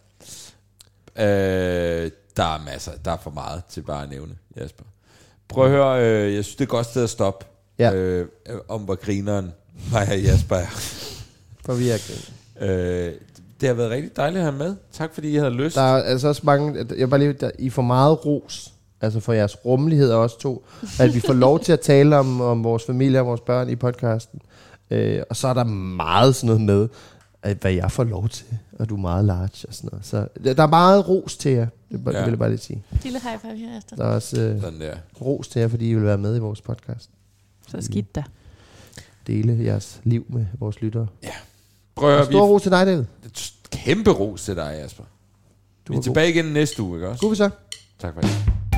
øh, der er masser, der er for meget til bare at nævne, Jasper. Prøv at høre, øh, jeg synes, det er et godt sted at stoppe, ja. øh, om hvor grineren var her Jasper er. For vi er grineren. Øh, det har været rigtig dejligt at have med. Tak fordi I havde lyst. Der er altså også mange, jeg bare lige, der, I får meget ros. Altså for jeres rummelighed også to. At vi får lov til at tale om, om vores familie og vores børn i podcasten. Øh, og så er der meget sådan noget med, at hvad jeg får lov til. Og du er meget large og sådan noget. Så der er meget ros til jer. Det ja. vil jeg bare lige sige. Lille high five her efter. Der er også øh, der. ros til jer, fordi I vil være med i vores podcast. Så skidt da. Dele jeres liv med vores lyttere. Ja. Prøv at stor ros til dig, David. Kæmpe ros til dig, Jasper. Du vi er tilbage igen næste uge, ikke også? God vi så. Tak for det.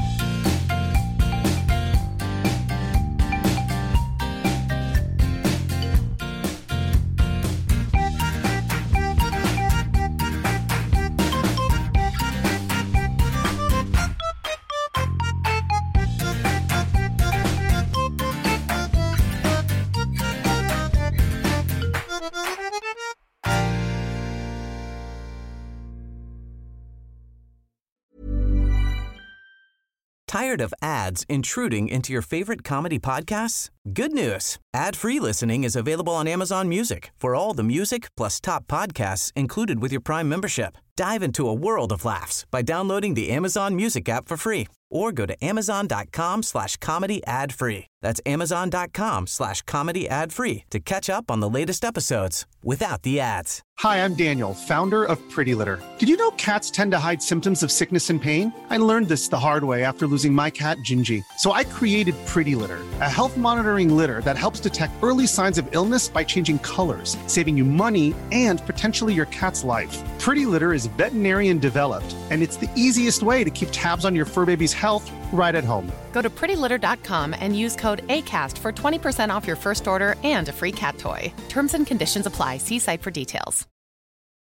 Tired of ads intruding into your favorite comedy podcasts? Good news. Ad-free listening is available on Amazon Music for all the music plus top podcasts included with your Prime membership. Dive into a world of laughs by downloading the Amazon Music app for free or go to amazon.com slash comedy ad free. That's amazon.com slash comedy ad free to catch up on the latest episodes without the ads. Hi, I'm Daniel, founder of Pretty Litter. Did you know cats tend to hide symptoms of sickness and pain? I learned this the hard way after losing my cat, Gingy. So I created Pretty Litter, a health monitoring litter that helps detect early signs of illness by changing colors, saving you money and potentially your cat's life. Pretty Litter is veterinarian developed, and it's the easiest way to keep tabs on your fur baby's health right at home. Go to pretty litter dot com and use code ACAST for twenty percent off your first order and a free cat toy. Terms and conditions apply. See site for details.